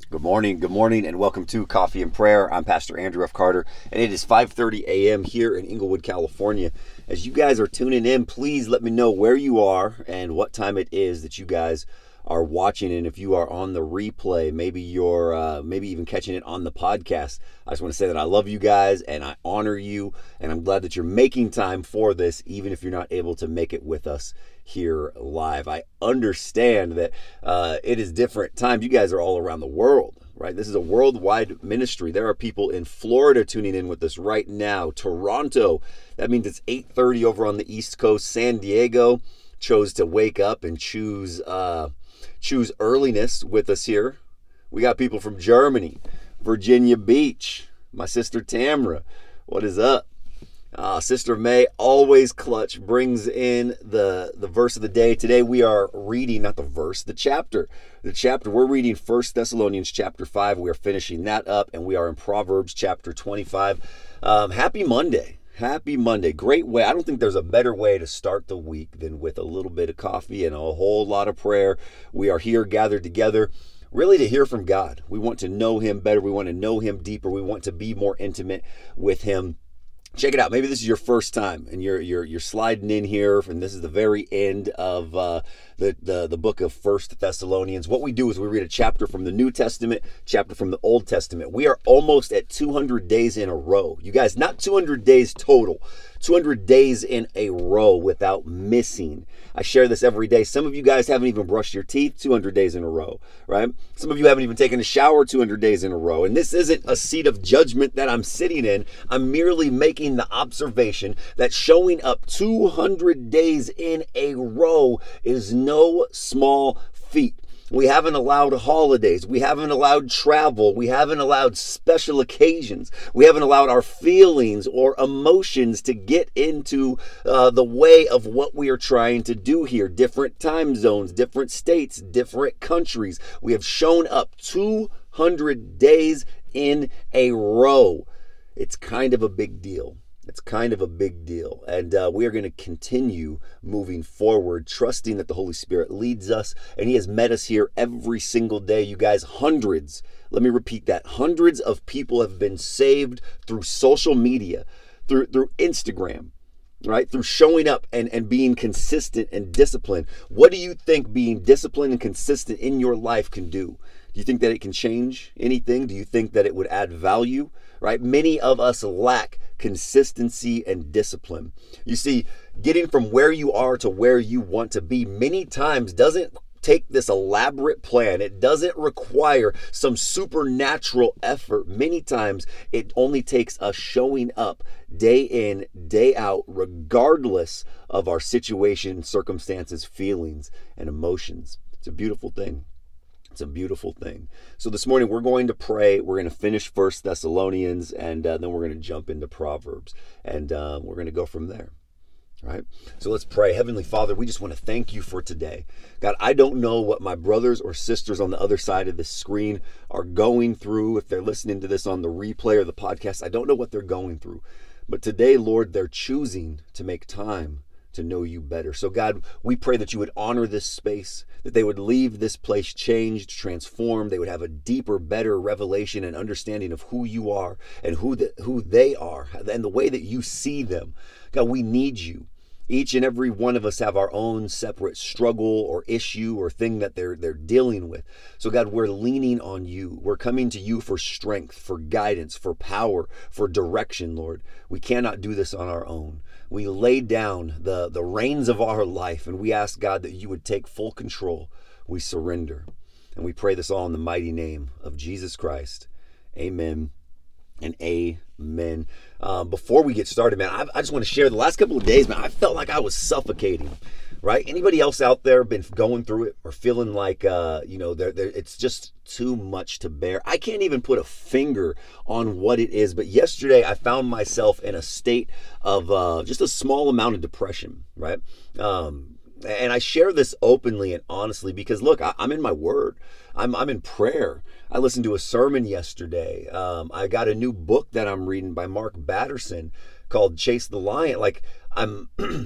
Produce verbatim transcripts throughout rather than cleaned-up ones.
Good morning, good morning, and welcome to Coffee and Prayer. I'm Pastor Andrew F. Carter, and it is five thirty a.m. here in Inglewood, California. As you guys are tuning in, please let me know where you are and what time it is that you guys are watching. And if you are on the replay, maybe you're uh, maybe even catching it on the podcast. I just want to say that I love you guys and I honor you, and I'm glad that you're making time for this, even if you're not able to make it with us here live. I understand that uh, it is different times. You guys are all around the world, right? This is a worldwide ministry. There are people in Florida tuning in with us right now. Toronto, that means it's eight thirty over on the East Coast. San Diego chose to wake up and choose uh, choose earliness with us here. We got people from Germany, Virginia Beach, my sister Tamra. What is up? Uh, Sister May, always clutch, brings in the, the verse of the day. Today we are reading, not the verse, the chapter. The chapter, we're reading First Thessalonians chapter five. We are finishing that up, and we are in Proverbs chapter twenty-five. Um, happy Monday. Happy Monday. Great way. I don't think there's a better way to start the week than with a little bit of coffee and a whole lot of prayer. We are here gathered together really to hear from God. We want to know Him better. We want to know Him deeper. We want to be more intimate with Him. Check it out. Maybe this is your first time and you're you're you're sliding in here, and this is the very end of uh, the, the the book of First Thessalonians. What we do is we read a chapter from the New Testament, chapter from the Old Testament. We are almost at two hundred days in a row. You guys, not two hundred days total, two hundred days in a row without missing. I share this every day. Some of you guys haven't even brushed your teeth two hundred days in a row, right? Some of you haven't even taken a shower two hundred days in a row. And this isn't a seat of judgment that I'm sitting in. I'm merely making the observation that showing up two hundred days in a row is no small feat. We haven't allowed holidays. We haven't allowed travel. We haven't allowed special occasions. We haven't allowed our feelings or emotions to get into uh, the way of what we are trying to do here. Different time zones, different states, different countries. We have shown up two hundred days in a row. It's kind of a big deal. It's kind of a big deal. And uh, we are going to continue moving forward, trusting that the Holy Spirit leads us. And He has met us here every single day. You guys, hundreds, let me repeat that, hundreds of people have been saved through social media, through, through Instagram, right? Through showing up and, and being consistent and disciplined. What do you think being disciplined and consistent in your life can do? Do you think that it can change anything? Do you think that it would add value? Right? Many of us lack consistency and discipline. You see, getting from where you are to where you want to be many times doesn't take this elaborate plan. It doesn't require some supernatural effort. Many times it only takes us showing up day in, day out, regardless of our situation, circumstances, feelings, and emotions. It's a beautiful thing. It's a beautiful thing. So this morning we're going to pray. We're going to finish First Thessalonians, and uh, then we're going to jump into Proverbs, and uh, we're going to go from there. All right. So let's pray. Heavenly Father, we just want to thank You for today. God, I don't know what my brothers or sisters on the other side of the screen are going through. If they're listening to this on the replay or the podcast, I don't know what they're going through. But today, Lord, they're choosing to make time to know You better. So God, we pray that You would honor this space, that they would leave this place changed, transformed. They would have a deeper, better revelation and understanding of who You are and who the, who they are and the way that You see them. God, we need You. Each and every one of us have our own separate struggle or issue or thing that they're they're dealing with. So God, we're leaning on You. We're coming to You for strength, for guidance, for power, for direction, Lord. We cannot do this on our own. We lay down the, the reins of our life, and we ask, God, that You would take full control. We surrender. And we pray this all in the mighty name of Jesus Christ. Amen and amen. Um, before we get started, man, I, I just want to share the last couple of days, man, I felt like I was suffocating, right? Anybody else out there been going through it or feeling like, uh, you know, they're, they're, it's just too much to bear? I can't even put a finger on what it is, but yesterday I found myself in a state of uh, just a small amount of depression, right? Um, and I share this openly and honestly because, look, I, I'm in my word. I'm I'm in prayer. I listened to a sermon yesterday. Um, I got a new book that I'm reading by Mark Batterson called Chase the Lion. Like, I'm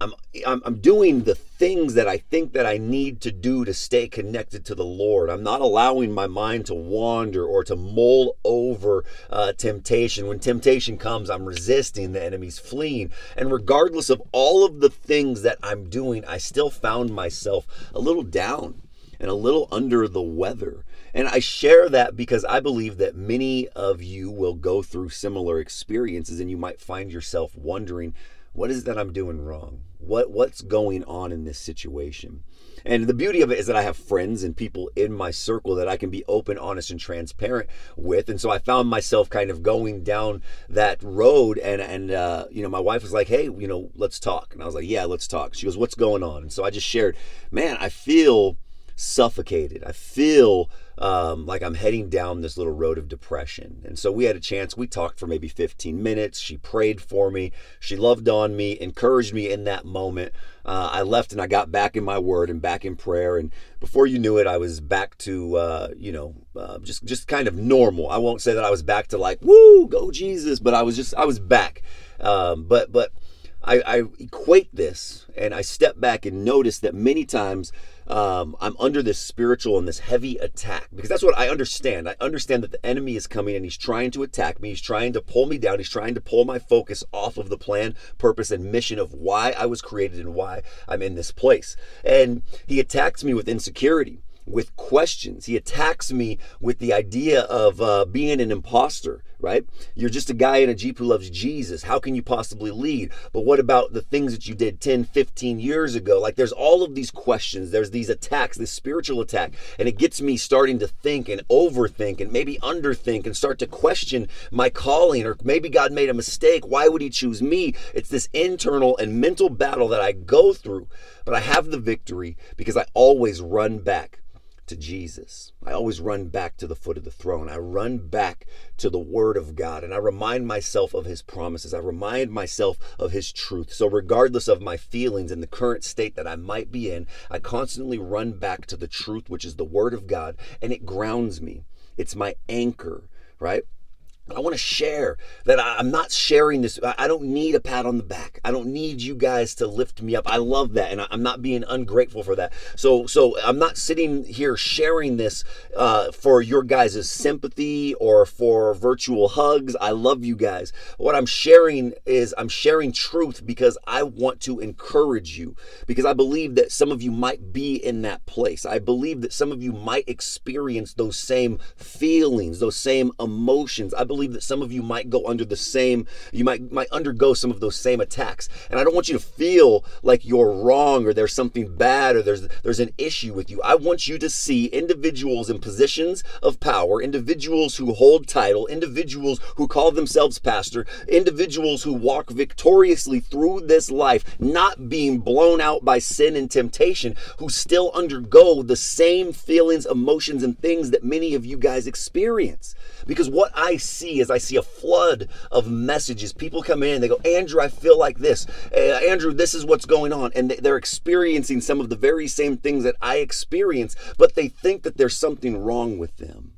I'm, I'm I'm doing the things that I think that I need to do to stay connected to the Lord. I'm not allowing my mind to wander or to mull over uh, temptation. When temptation comes, I'm resisting, the enemy's fleeing. And regardless of all of the things that I'm doing, I still found myself a little down and a little under the weather. And I share that because I believe that many of you will go through similar experiences, and you might find yourself wondering, what is it that I'm doing wrong? What what's going on in this situation? And the beauty of it is that I have friends and people in my circle that I can be open, honest, and transparent with. And so I found myself kind of going down that road. And, and uh, you know, my wife was like, hey, you know, let's talk. And I was like, yeah, let's talk. She goes, what's going on? And so I just shared, man, I feel suffocated. I feel um, like I'm heading down this little road of depression. And so we had a chance. We talked for maybe fifteen minutes. She prayed for me. She loved on me, encouraged me in that moment. Uh, I left and I got back in my word and back in prayer. And before you knew it, I was back to, uh, you know, uh, just, just kind of normal. I won't say that I was back to like, woo, go Jesus, but I was just, I was back. Um, but, but I, I equate this and I step back and notice that many times um, I'm under this spiritual and this heavy attack, because that's what I understand. I understand that the enemy is coming and he's trying to attack me. He's trying to pull me down. He's trying to pull my focus off of the plan, purpose, and mission of why I was created and why I'm in this place. And he attacks me with insecurity, with questions. He attacks me with the idea of uh, being an imposter, right? You're just a guy in a Jeep who loves Jesus. How can you possibly lead? But what about the things that you did ten, fifteen years ago? Like, there's all of these questions. There's these attacks, this spiritual attack. And it gets me starting to think and overthink and maybe underthink and start to question my calling, or maybe God made a mistake. Why would he choose me? It's this internal and mental battle that I go through. But I have the victory because I always run back to Jesus. I always run back to the foot of the throne. I run back to the Word of God, and I remind myself of his promises. I remind myself of his truth. So regardless of my feelings and the current state that I might be in, I constantly run back to the truth, which is the Word of God, and it grounds me. It's my anchor, right? I want to share that I'm not sharing this. I don't need a pat on the back. I don't need you guys to lift me up. I love that, and I'm not being ungrateful for that. So, so I'm not sitting here sharing this uh, for your guys' sympathy or for virtual hugs. I love you guys. What I'm sharing is I'm sharing truth because I want to encourage you, because I believe that some of you might be in that place. I believe that some of you might experience those same feelings, those same emotions. I believe that some of you might go under the same, you might might undergo some of those same attacks. And I don't want you to feel like you're wrong or there's something bad or there's there's an issue with you. I want you to see individuals in positions of power, individuals who hold title, individuals who call themselves pastor, individuals who walk victoriously through this life, not being blown out by sin and temptation, who still undergo the same feelings, emotions, and things that many of you guys experience. Because what I see is I see a flood of messages. People come in and they go, Andrew, I feel like this. Uh, Andrew, this is what's going on. And they're experiencing some of the very same things that I experience, but they think that there's something wrong with them.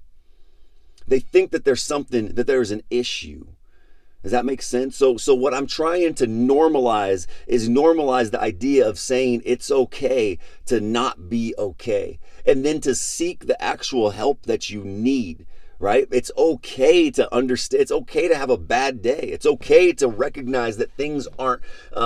They think that there's something, that there's an issue. Does that make sense? So, so what I'm trying to normalize is normalize the idea of saying it's okay to not be okay, and then to seek the actual help that you need. Right? It's okay to understand. It's okay to have a bad day. It's okay to recognize that things aren't,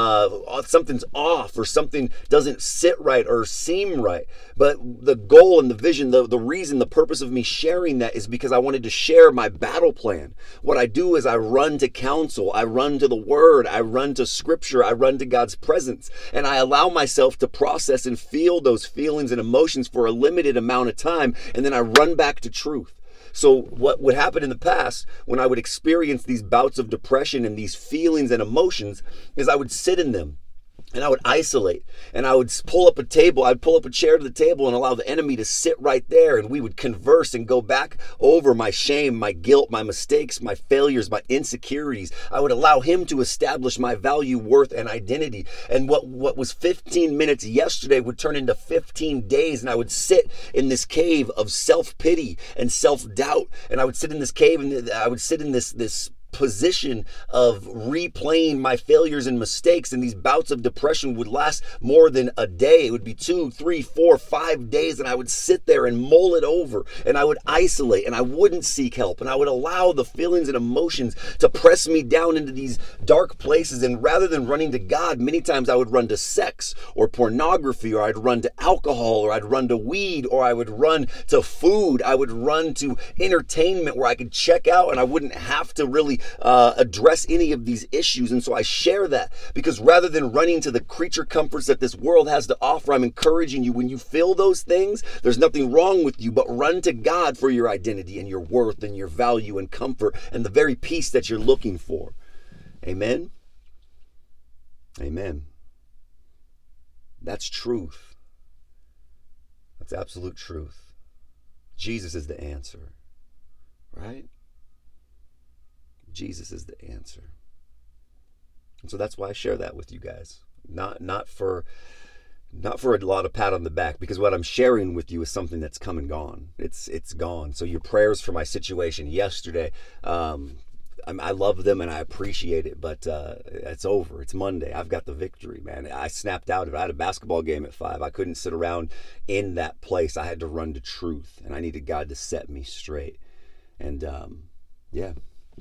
uh, something's off or something doesn't sit right or seem right. But the goal and the vision, the, the reason, the purpose of me sharing that is because I wanted to share my battle plan. What I do is I run to counsel. I run to the Word. I run to Scripture. I run to God's presence. And I allow myself to process and feel those feelings and emotions for a limited amount of time. And then I run back to truth. So what would happen in the past when I would experience these bouts of depression and these feelings and emotions is I would sit in them and I would isolate, and I would pull up a table. I'd pull up a chair to the table and allow the enemy to sit right there, and we would converse and go back over my shame, my guilt, my mistakes, my failures, my insecurities. I would allow him to establish my value, worth, and identity. And what, what was fifteen minutes yesterday would turn into fifteen days, and I would sit in this cave of self-pity and self-doubt, and I would sit in this cave and I would sit in this this position of replaying my failures and mistakes, and these bouts of depression would last more than a day. It would be two, three, four, five days, and I would sit there and mull it over, and I would isolate, and I wouldn't seek help, and I would allow the feelings and emotions to press me down into these dark places. And rather than running to God, many times I would run to sex or pornography, or I'd run to alcohol, or I'd run to weed, or I would run to food. I would run to entertainment where I could check out and I wouldn't have to really uh, address any of these issues. And so I share that because rather than running to the creature comforts that this world has to offer, I'm encouraging you, when you feel those things, there's nothing wrong with you, but run to God for your identity and your worth and your value and comfort and the very peace that you're looking for. Amen? Amen. That's truth. That's absolute truth. Jesus is the answer, right? Jesus is the answer. And so that's why I share that with you guys. Not not for not for a lot of pat on the back, because what I'm sharing with you is something that's come and gone. It's it's gone. So your prayers for my situation yesterday, um, I, I love them and I appreciate it, but uh, it's over. It's Monday. I've got the victory, man. I snapped out of it. I had a basketball game at five. I couldn't sit around in that place. I had to run to truth, and I needed God to set me straight. And um, yeah.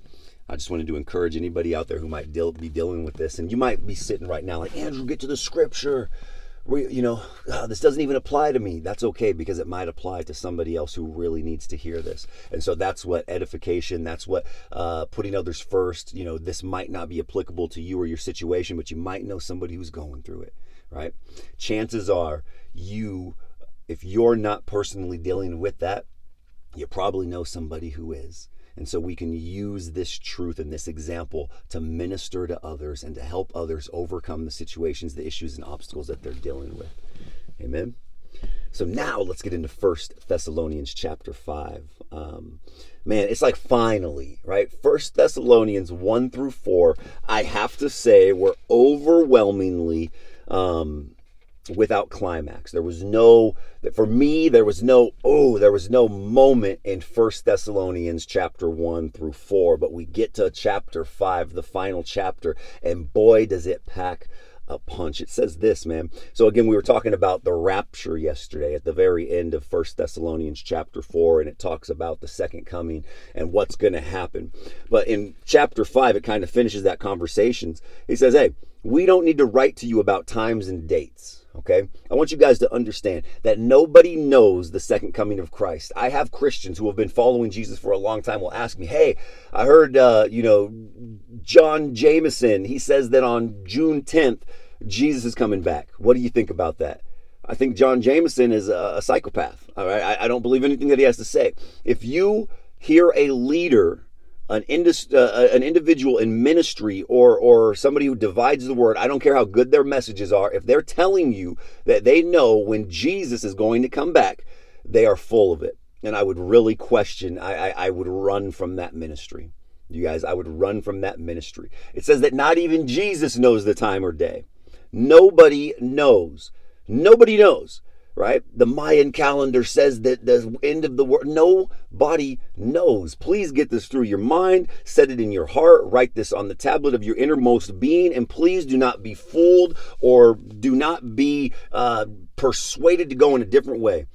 I just wanted to encourage anybody out there who might deal, be dealing with this. And you might be sitting right now like, Andrew, get to the scripture. We, you know, oh, this doesn't even apply to me. That's okay, because it might apply to somebody else who really needs to hear this. And so that's what edification, that's what uh, putting others first. You know, this might not be applicable to you or your situation, but you might know somebody who's going through it, right? Chances are you, if you're not personally dealing with that, you probably know somebody who is. And so we can use this truth and this example to minister to others and to help others overcome the situations, the issues, and obstacles that they're dealing with. Amen? So now let's get into First Thessalonians chapter five. Um, man, it's like finally, right? First Thessalonians one through four, I have to say, were overwhelmingly um, without climax. There was no, for me, there was no, oh, there was no moment in First Thessalonians chapter one through four, but we get to chapter five, the final chapter, and boy, does it pack a punch. It says this, man. So again, we were talking about the rapture yesterday at the very end of First Thessalonians chapter four, and it talks about the second coming and what's going to happen. But in chapter five, it kind of finishes that conversation. He says, hey, we don't need to write to you about times and dates. Okay, I want you guys to understand that nobody knows the second coming of Christ. I have Christians who have been following Jesus for a long time will ask me, hey, I heard, uh, you know, John Jameson, he says that on June tenth, Jesus is coming back. What do you think about that? I think John Jameson is a, a psychopath. All right, I, I don't believe anything that he has to say. If you hear a leader, An, indus, uh, an individual in ministry or or somebody who divides the word, I don't care how good their messages are, if they're telling you that they know when Jesus is going to come back, they are full of it. And I would really question, I, I, I would run from that ministry. You guys, I would run from that ministry. It says that not even Jesus knows the time or day. Nobody knows. Nobody knows. Right? The Mayan calendar says that the end of the world, nobody knows. Please get this through your mind, set it in your heart, write this on the tablet of your innermost being, and please do not be fooled or do not be uh, persuaded to go in a different way.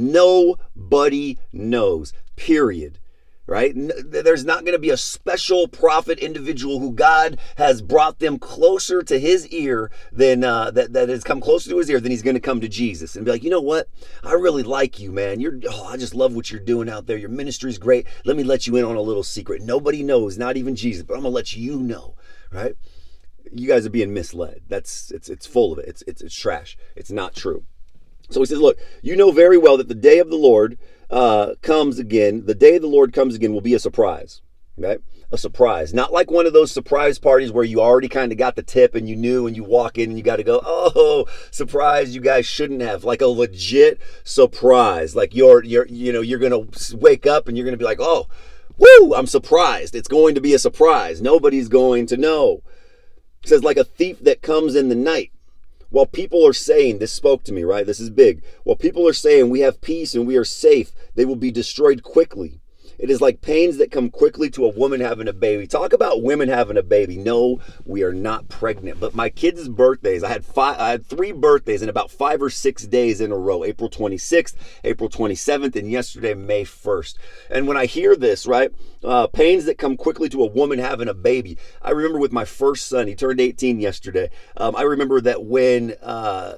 Nobody knows, period. Right? There's not going to be a special prophet individual who God has brought them closer to his ear than uh, that, that has come closer to his ear than he's going to come to Jesus and be like, you know what? I really like you, man. You're, oh, I just love what you're doing out there. Your ministry's great. Let me let you in on a little secret. Nobody knows, not even Jesus, but I'm going to let you know, right? You guys are being misled. That's, it's, it's full of it. It's, it's, it's trash. It's not true. So he says, look, you know very well that the day of the Lord uh, comes again. The day the Lord comes again will be a surprise, right? A surprise. Not like one of those surprise parties where you already kind of got the tip and you knew and you walk in and you got to go, oh, surprise, you guys shouldn't have. Like a legit surprise. Like you're, you're, you know, you're going to wake up and you're going to be like, oh, woo, I'm surprised. It's going to be a surprise. Nobody's going to know. It says like a thief that comes in the night. While people are saying, this spoke to me, right? This is big. While people are saying we have peace and we are safe, they will be destroyed quickly. It is like pains that come quickly to a woman having a baby. Talk about women having a baby. No, we are not pregnant. But my kids' birthdays, I had five, I had three birthdays in about five or six days in a row. April twenty-sixth, April twenty-seventh, and yesterday, May first. And when I hear this, right, uh, pains that come quickly to a woman having a baby. I remember with my first son, he turned eighteen yesterday. Um, I remember that when uh,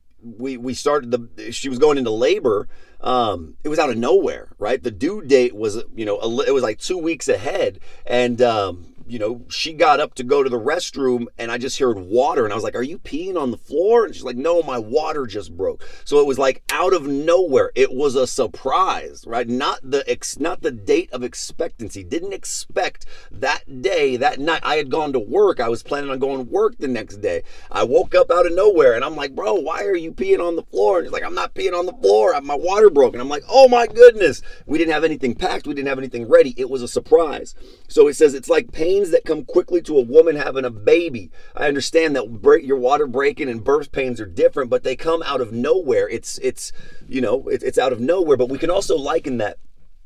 we we started the, she was going into labor. Um, it was out of nowhere, right? The due date was, you know, a, it was like two weeks ahead, and um, you know, she got up to go to the restroom, and I just heard water, and I was like, "Are you peeing on the floor?" And she's like, "No, my water just broke." So it was like out of nowhere. It was a surprise, right? Not the ex, not the date of expectancy. Didn't expect that day, that night. I had gone to work. I was planning on going to work the next day. I woke up out of nowhere, and I'm like, "Bro, why are you peeing on the floor?" And he's like, "I'm not peeing on the floor. My water broke." And I'm like, "Oh my goodness." We didn't have anything packed. We didn't have anything ready. It was a surprise. So it says it's like pains that come quickly to a woman having a baby. I understand that break, your water breaking and birth pains are different, but they come out of nowhere. It's, it's you know, it, it's out of nowhere. But we can also liken that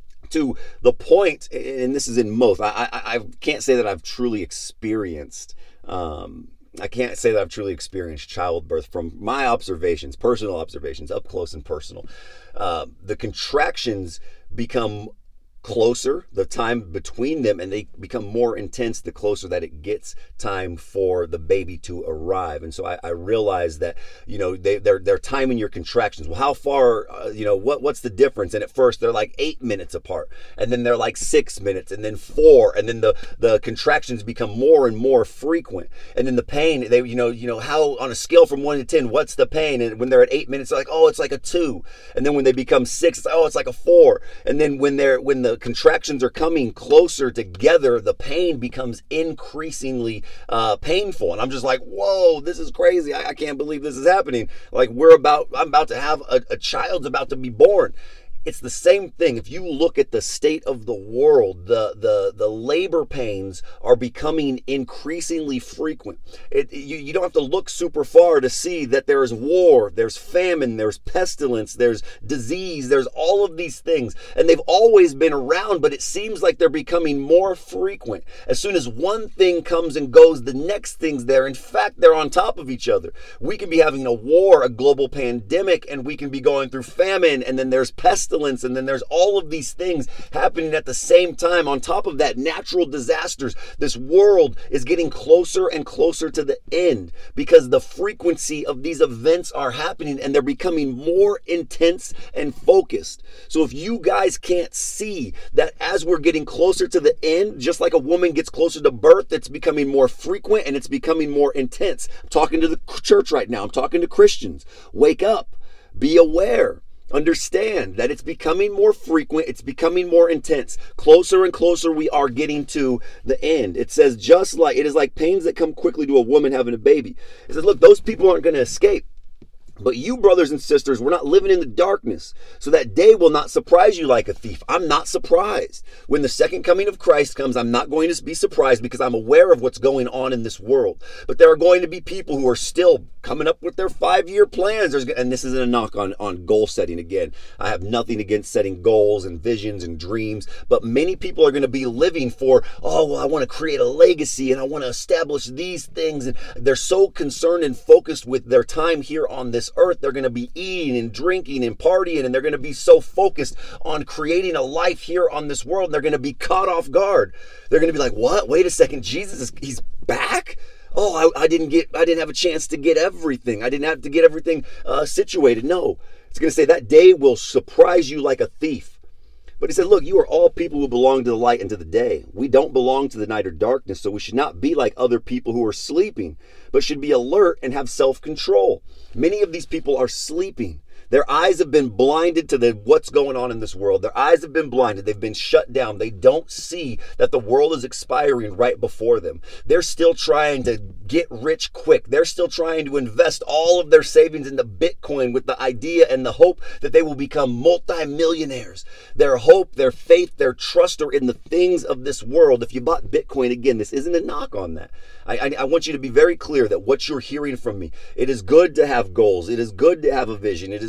to the point, and this is in most, I, I, I can't say that I've truly experienced um, I can't say that I've truly experienced childbirth from my observations, personal observations, up close and personal. Uh, the contractions become closer, the time between them, and they become more intense the closer that it gets time for the baby to arrive. And so I, I realized that, you know, they, they're they're timing your contractions. Well, how far, uh, you know, what what's the difference? And at first they're like eight minutes apart, and then they're like six minutes, and then four, and then the the contractions become more and more frequent. And then the pain, they, you know, you know, how on a scale from one to ten, what's the pain? And when they're at eight minutes, they're like, oh, it's like a two. And then when they become six, it's like, oh, it's like a four. And then when they're when the contractions are coming closer together, the pain becomes increasingly uh, painful. And I'm just like, whoa, this is crazy. I, I can't believe this is happening. Like we're about, I'm about to have a, a child's about to be born. It's the same thing. If you look at the state of the world, the the the labor pains are becoming increasingly frequent. It, you, you don't have to look super far to see that there is war, there's famine, there's pestilence, there's disease, there's all of these things. And they've always been around, but it seems like they're becoming more frequent. As soon as one thing comes and goes, the next thing's there. In fact, they're on top of each other. We can be having a war, a global pandemic, and we can be going through famine, and then there's pestilence. And then there's all of these things happening at the same time. On top of that, natural disasters. This world is getting closer and closer to the end because the frequency of these events are happening and they're becoming more intense and focused. So if you guys can't see that as we're getting closer to the end, just like a woman gets closer to birth, it's becoming more frequent and it's becoming more intense. I'm talking to the church right now. I'm talking to Christians. Wake up. Be aware. Understand that it's becoming more frequent. It's becoming more intense. Closer and closer we are getting to the end. It says just like, it is like pains that come quickly to a woman having a baby. It says, look, those people aren't going to escape. But you, brothers and sisters, we're not living in the darkness, so that day will not surprise you like a thief. I'm not surprised. When the second coming of Christ comes, I'm not going to be surprised because I'm aware of what's going on in this world. But there are going to be people who are still coming up with their five-year plans. There's, and this isn't a knock on, on goal setting again. I have nothing against setting goals and visions and dreams, but many people are going to be living for, oh, well, I want to create a legacy and I want to establish these things. And they're so concerned and focused with their time here on this earth. They're going to be eating and drinking and partying, and they're going to be so focused on creating a life here on this world. They're going to be caught off guard. They're going to be like, what? Wait a second. Jesus is, he's back? Oh, I, I didn't get, I didn't have a chance to get everything. I didn't have to get everything uh, situated. No, it's going to say that day will surprise you like a thief. But he said, look, you are all people who belong to the light and to the day. We don't belong to the night or darkness, so we should not be like other people who are sleeping, but should be alert and have self-control. Many of these people are sleeping. Their eyes have been blinded to the what's going on in this world. Their eyes have been blinded. They've been shut down. They don't see that the world is expiring right before them. They're still trying to get rich quick. They're still trying to invest all of their savings into Bitcoin with the idea and the hope that they will become multimillionaires. Their hope, their faith, their trust are in the things of this world. If you bought Bitcoin, again, this isn't a knock on that. I, I, I want you to be very clear that what you're hearing from me, it is good to have goals. It is good to have a vision. It is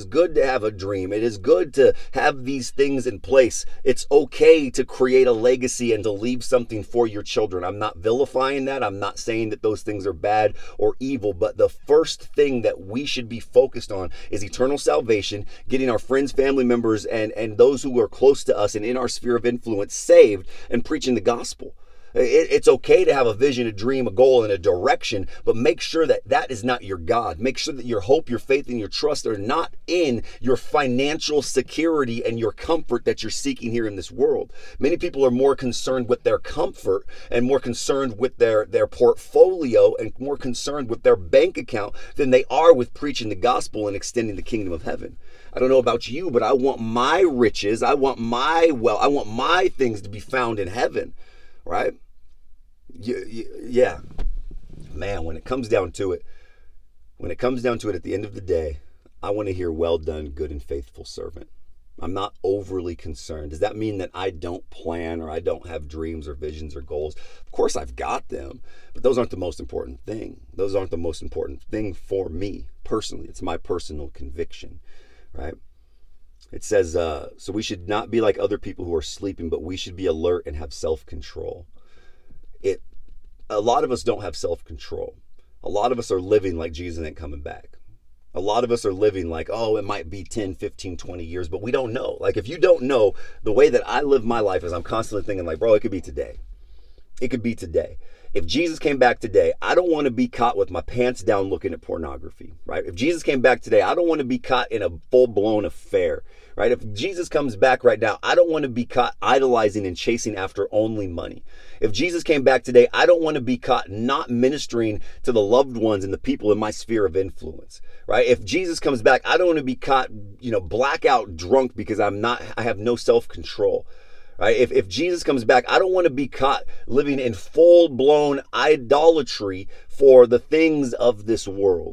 good to have a dream. It is good to have these things in place. It's okay to create a legacy and to leave something for your children. I'm not vilifying that. I'm not saying that those things are bad or evil, but the first thing that we should be focused on is eternal salvation, getting our friends, family members, and, and those who are close to us and in our sphere of influence saved, and preaching the gospel. It's okay to have a vision, a dream, a goal, and a direction, but make sure that that is not your God. Make sure that your hope, your faith, and your trust are not in your financial security and your comfort that you're seeking here in this world. Many people are more concerned with their comfort and more concerned with their, their portfolio and more concerned with their bank account than they are with preaching the gospel and extending the kingdom of heaven. I don't know about you, but I want my riches, I want my wealth, I want my things to be found in heaven. Right? Yeah. Man, when it comes down to it, when it comes down to it at the end of the day, I want to hear, well done, good and faithful servant. I'm not overly concerned. Does that mean that I don't plan or I don't have dreams or visions or goals? Of course I've got them, but those aren't the most important thing. Those aren't the most important thing for me personally. It's my personal conviction, right? It says, uh, so we should not be like other people who are sleeping, but we should be alert and have self-control. It, a lot of us don't have self-control. A lot of us are living like Jesus ain't coming back. A lot of us are living like, oh, it might be ten, fifteen, twenty years, but we don't know. Like, if you don't know, the way that I live my life is I'm constantly thinking like, bro, it could be today. It could be today. If Jesus came back today, I don't want to be caught with my pants down looking at pornography, right? If Jesus came back today, I don't want to be caught in a full-blown affair, right? If Jesus comes back right now, I don't want to be caught idolizing and chasing after only money. If Jesus came back today, I don't want to be caught not ministering to the loved ones and the people in my sphere of influence, right? If Jesus comes back, I don't want to be caught, you know, blackout drunk because I'm not, I have no self-control. Right? If, if Jesus comes back, I don't want to be caught living in full-blown idolatry for the things of this world.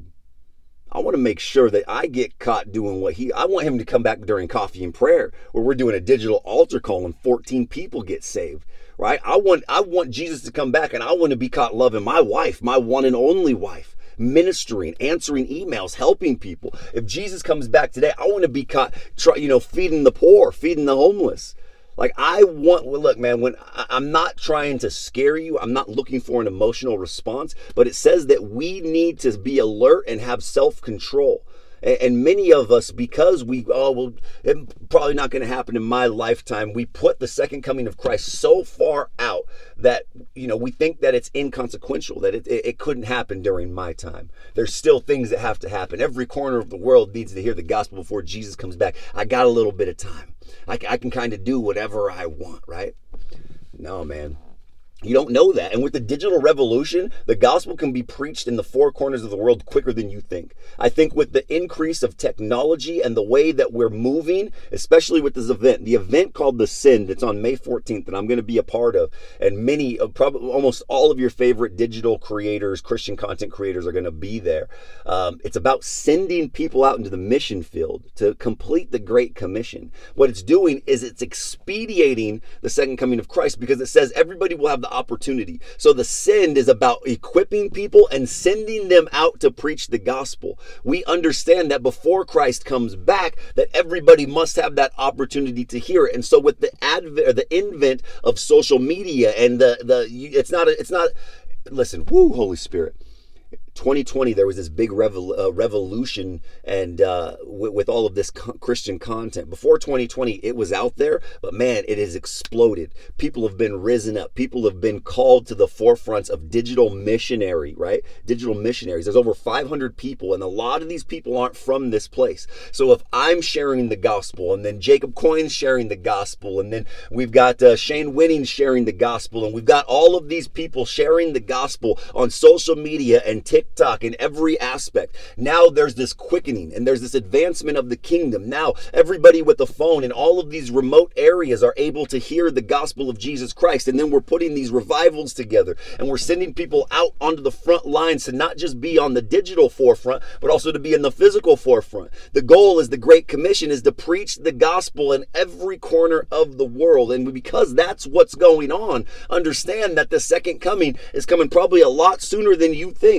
I want to make sure that I get caught doing what he, I want him to come back during coffee and prayer where we're doing a digital altar call and fourteen people get saved, right? I want, I want Jesus to come back and I want to be caught loving my wife, my one and only wife, ministering, answering emails, helping people. If Jesus comes back today, I want to be caught, try, you know, feeding the poor, feeding the homeless. Like I want, well, look, man, when I, I'm not trying to scare you, I'm not looking for an emotional response, but it says that we need to be alert and have self-control. And, and many of us, because we, oh, well, it's probably not going to happen in my lifetime, we put the second coming of Christ so far out that, you know, we think that it's inconsequential, that it, it, it couldn't happen during my time. There's still things that have to happen. Every corner of the world needs to hear the gospel before Jesus comes back. I got a little bit of time. I, I can kind of do whatever I want, right? No, man. You don't know that. And with the digital revolution, the gospel can be preached in the four corners of the world quicker than you think. I think with the increase of technology and the way that we're moving, especially with this event, the event called The Send, it's on May fourteenth, and I'm going to be a part of, and many, probably almost all of your favorite digital creators, Christian content creators are going to be there. Um, it's about sending people out into the mission field to complete the Great Commission. What it's doing is it's expediting the second coming of Christ because it says everybody will have the opportunity. So the send is about equipping people and sending them out to preach the gospel. We understand that before Christ comes back, that everybody must have that opportunity to hear it. And so with the advent or the invent of social media and the the it's not a, it's not listen, woo, Holy Spirit. twenty twenty, there was this big revol- uh, revolution and uh, w- with all of this co- Christian content. Before twenty twenty, it was out there, but man, it has exploded. People have been risen up. People have been called to the forefronts of digital missionary, right? Digital missionaries. There's over five hundred people, and a lot of these people aren't from this place. So if I'm sharing the gospel, and then Jacob Coyne's sharing the gospel, and then we've got uh, Shane Winning sharing the gospel, and we've got all of these people sharing the gospel on social media and TikTok, TikTok in every aspect. Now there's this quickening and there's this advancement of the kingdom. Now everybody with a phone in all of these remote areas are able to hear the gospel of Jesus Christ. And then we're putting these revivals together and we're sending people out onto the front lines to not just be on the digital forefront, but also to be in the physical forefront. The goal is the Great Commission is to preach the gospel in every corner of the world. And because that's what's going on, understand that the second coming is coming probably a lot sooner than you think.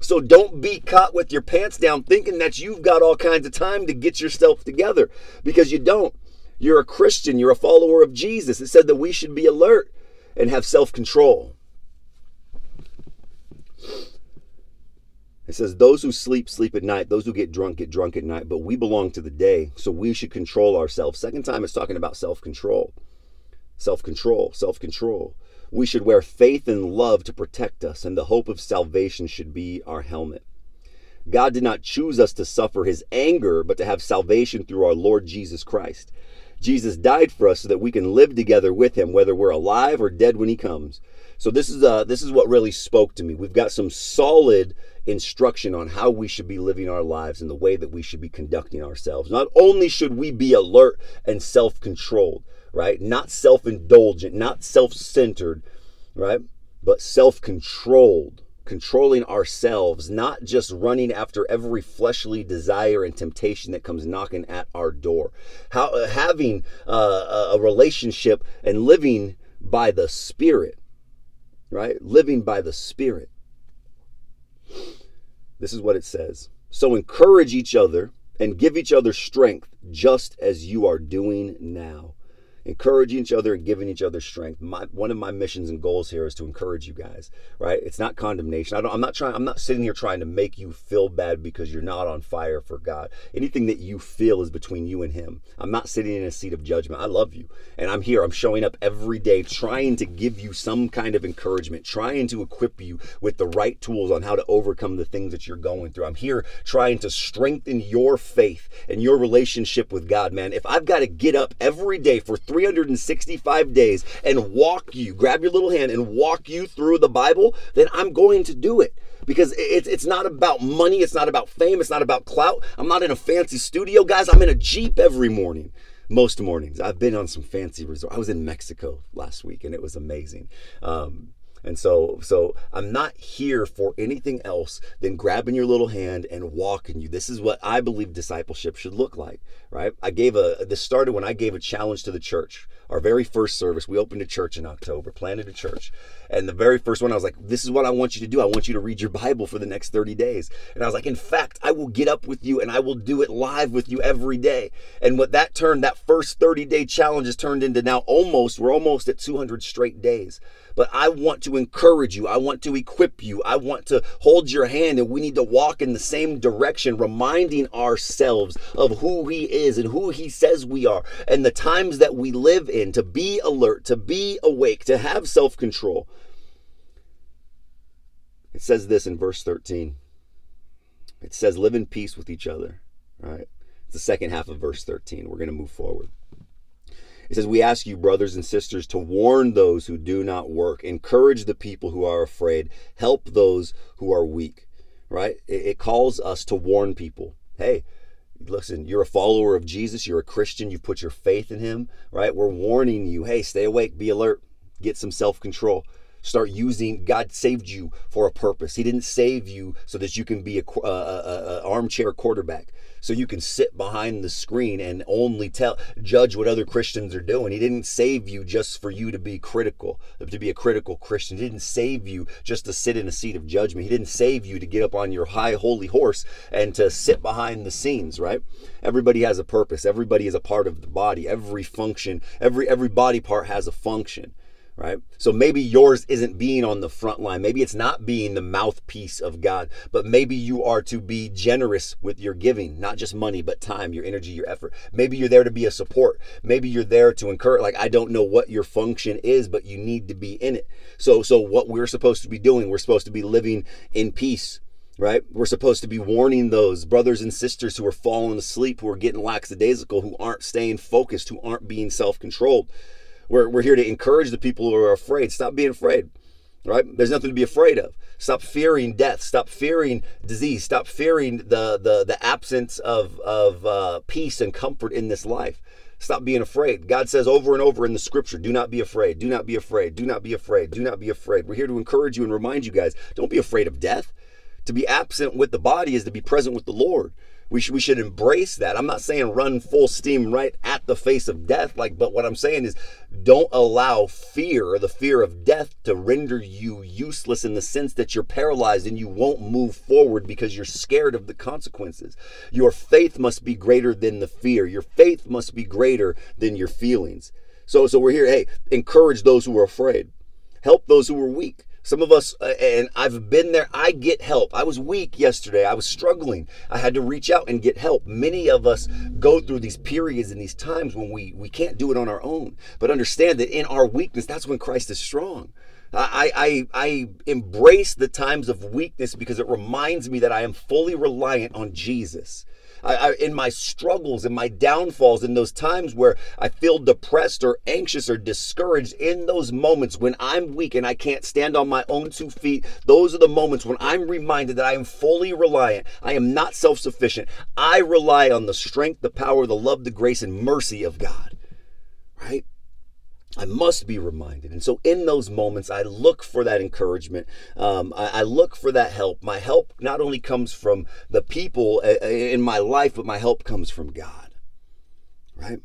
So don't be caught with your pants down thinking that you've got all kinds of time to get yourself together, because you don't. You're a Christian. You're a follower of Jesus. It said that we should be alert and have self-control. It says, those who sleep, sleep at night. Those who get drunk, get drunk at night. But we belong to the day, so we should control ourselves. Second time it's talking about self-control. Self-control, self-control. We should wear faith and love to protect us, and the hope of salvation should be our helmet. God did not choose us to suffer his anger, but to have salvation through our Lord Jesus Christ. Jesus died for us so that we can live together with him, whether we're alive or dead when he comes. So this is uh, this is what really spoke to me. We've got some solid instruction on how we should be living our lives and the way that we should be conducting ourselves. Not only should we be alert and self-controlled, right? Not self-indulgent, not self-centered, right? But self-controlled. Controlling ourselves, not just running after every fleshly desire and temptation that comes knocking at our door. How uh, having uh, a relationship and living by the Spirit, right? Living by the Spirit. This is what it says. So encourage each other and give each other strength, just as you are doing now. Encouraging each other and giving each other strength. My, one of my missions and goals here is to encourage you guys, right? It's not condemnation. I don't, I'm not trying, I'm not sitting here trying to make you feel bad because you're not on fire for God. Anything that you feel is between you and him. I'm not sitting in a seat of judgment. I love you. And I'm here. I'm showing up every day trying to give you some kind of encouragement, trying to equip you with the right tools on how to overcome the things that you're going through. I'm here trying to strengthen your faith and your relationship with God, man. If I've got to get up every day for three hundred sixty-five days and walk you, grab your little hand and walk you through the Bible, then I'm going to do it. Because it's it's not about money, it's not about fame, it's not about clout. I'm not in a fancy studio, guys. I'm in a Jeep every morning. Most mornings. I've been on some fancy resort. I was in Mexico last week and it was amazing. Um, And so so I'm not here for anything else than grabbing your little hand and walking you. This is what I believe discipleship should look like, right? I gave a, this started when I gave a challenge to the church. Our very first service, we opened a church in October, planted a church. And the very first one, I was like, this is what I want you to do. I want you to read your Bible for the next thirty days. And I was like, in fact, I will get up with you and I will do it live with you every day. And what that turned, that first thirty day challenge has turned into now almost, we're almost at two hundred straight days. But I want to encourage you. I want to equip you. I want to hold your hand, and we need to walk in the same direction, reminding ourselves of who he is and who he says we are and the times that we live in, to be alert, to be awake, to have self-control. It says this in verse thirteen. It says, live in peace with each other. All right. It's the second half of verse thirteen. We're going to move forward. It says, we ask you, brothers and sisters, to warn those who do not work, encourage the people who are afraid, help those who are weak, right? It, it calls us to warn people. Hey, listen, you're a follower of Jesus. You're a Christian. You've put your faith in him, right? We're warning you. Hey, stay awake, be alert, get some self-control. Start using, God saved you for a purpose. He didn't save you so that you can be a, a, a, a armchair quarterback, so you can sit behind the screen and only tell, judge what other Christians are doing. He didn't save you just for you to be critical, to be a critical Christian. He didn't save you just to sit in a seat of judgment. He didn't save you to get up on your high holy horse and to sit behind the scenes, right? Everybody has a purpose. Everybody is a part of the body. Every function, every every body part has a function. Right? So maybe yours isn't being on the front line. Maybe it's not being the mouthpiece of God, but maybe you are to be generous with your giving, not just money, but time, your energy, your effort. Maybe you're there to be a support. Maybe you're there to encourage. Like, I don't know what your function is, but you need to be in it. So, so what we're supposed to be doing, we're supposed to be living in peace. Right? We're supposed to be warning those brothers and sisters who are falling asleep, who are getting lackadaisical, who aren't staying focused, who aren't being self-controlled. We're, we're here to encourage the people who are afraid. Stop being afraid, right? There's nothing to be afraid of. Stop fearing death. Stop fearing disease. Stop fearing the the, the absence of, of uh, peace and comfort in this life. Stop being afraid. God says over and over in the scripture, do not be afraid. Do not be afraid. Do not be afraid. Do not be afraid. We're here to encourage you and remind you guys, don't be afraid of death. To be absent with the body is to be present with the Lord. We should, we should embrace that. I'm not saying run full steam right at the face of death, like, but what I'm saying is don't allow fear or the fear of death to render you useless in the sense that you're paralyzed and you won't move forward because you're scared of the consequences. Your faith must be greater than the fear. Your faith must be greater than your feelings. So, so we're here, hey, encourage those who are afraid. Help those who are weak. Some of us, uh, and I've been there, I get help. I was weak yesterday. I was struggling. I had to reach out and get help. Many of us go through these periods and these times when we, we can't do it on our own. But understand that in our weakness, that's when Christ is strong. I, I, I embrace the times of weakness because it reminds me that I am fully reliant on Jesus. I, I, in my struggles, in my downfalls, in those times where I feel depressed or anxious or discouraged, in those moments when I'm weak and I can't stand on my own two feet, those are the moments when I'm reminded that I am fully reliant. I am not self-sufficient. I rely on the strength, the power, the love, the grace, and mercy of God, right? I must be reminded. And so in those moments, I look for that encouragement. Um, I, I look for that help. My help not only comes from the people in my life, but my help comes from God, right?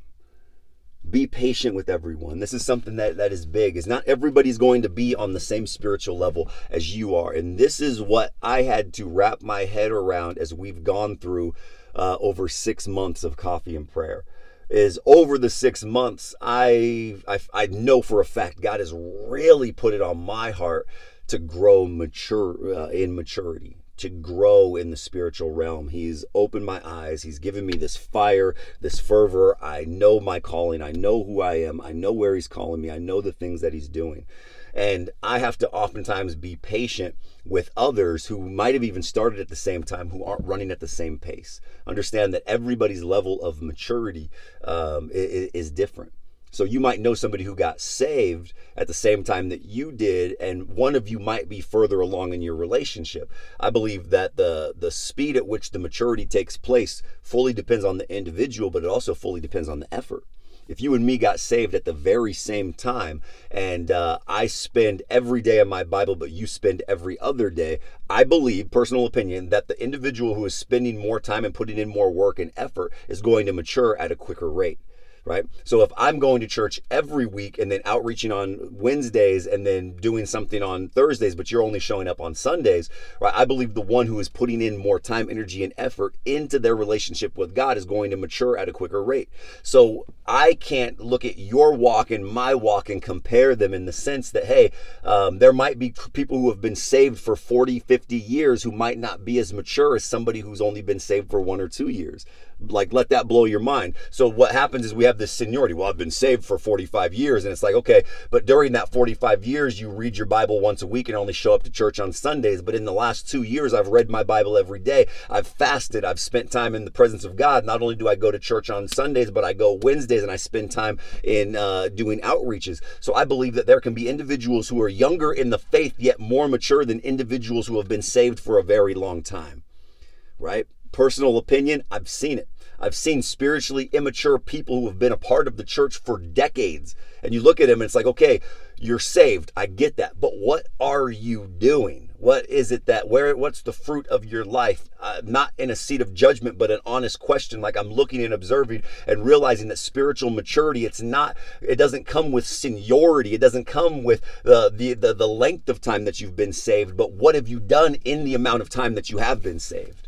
Be patient with everyone. This is something that, that is big. Is not everybody's going to be on the same spiritual level as you are. And this is what I had to wrap my head around as we've gone through uh, over six months of Coffee and Prayer. Is over the six months, I, I I know for a fact God has really put it on my heart to grow mature uh, in maturity, to grow in the spiritual realm. He's opened my eyes. He's given me this fire, this fervor. I know my calling. I know who I am. I know where he's calling me. I know the things that he's doing. And I have to oftentimes be patient with others who might have even started at the same time, who aren't running at the same pace. Understand that everybody's level of maturity um, is, is different. So you might know somebody who got saved at the same time that you did, and one of you might be further along in your relationship. I believe that the, the speed at which the maturity takes place fully depends on the individual, but it also fully depends on the effort. If you and me got saved at the very same time, and uh, I spend every day in my Bible, but you spend every other day, I believe, personal opinion, that the individual who is spending more time and putting in more work and effort is going to mature at a quicker rate. Right? So if I'm going to church every week and then outreaching on Wednesdays and then doing something on Thursdays, but you're only showing up on Sundays, right? I believe the one who is putting in more time, energy, and effort into their relationship with God is going to mature at a quicker rate. So I can't look at your walk and my walk and compare them in the sense that, hey, um, there might be people who have been saved for forty, fifty years who might not be as mature as somebody who's only been saved for one or two years. Like, let that blow your mind. So what happens is we have this seniority. Well, I've been saved for forty-five years. And it's like, okay, but during that forty-five years, you read your Bible once a week and only show up to church on Sundays. But in the last two years, I've read my Bible every day. I've fasted. I've spent time in the presence of God. Not only do I go to church on Sundays, but I go Wednesdays and I spend time in uh, doing outreaches. So I believe that there can be individuals who are younger in the faith, yet more mature than individuals who have been saved for a very long time, right? Personal opinion, I've seen it. I've seen spiritually immature people who have been a part of the church for decades. And you look at them and it's like, okay, you're saved. I get that. But what are you doing? What is it that, where, what's the fruit of your life? Uh, not in a seat of judgment, but an honest question. Like I'm looking and observing and realizing that spiritual maturity, it's not, it doesn't come with seniority. It doesn't come with the, the, the, the length of time that you've been saved, but what have you done in the amount of time that you have been saved?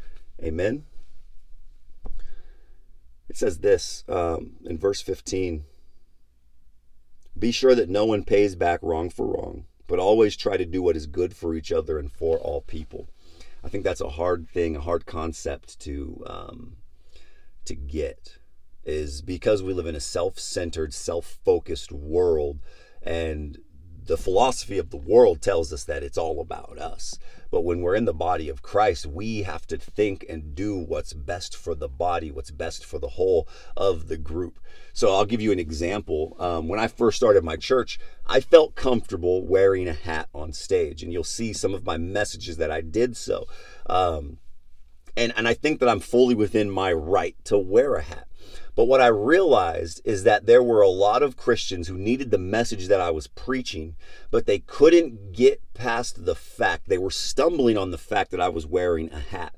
Amen. It says this um, in verse fifteen. Be sure that no one pays back wrong for wrong, but always try to do what is good for each other and for all people. I think that's a hard thing, a hard concept to um, to get, is because we live in a self-centered, self-focused world, and the philosophy of the world tells us that it's all about us. But when we're in the body of Christ, we have to think and do what's best for the body, what's best for the whole of the group. So I'll give you an example. Um, when I first started my church, I felt comfortable wearing a hat on stage. And you'll see some of my messages that I did so. Um, and, and I think that I'm fully within my right to wear a hat. But what I realized is that there were a lot of Christians who needed the message that I was preaching, but they couldn't get past the fact, they were stumbling on the fact that I was wearing a hat.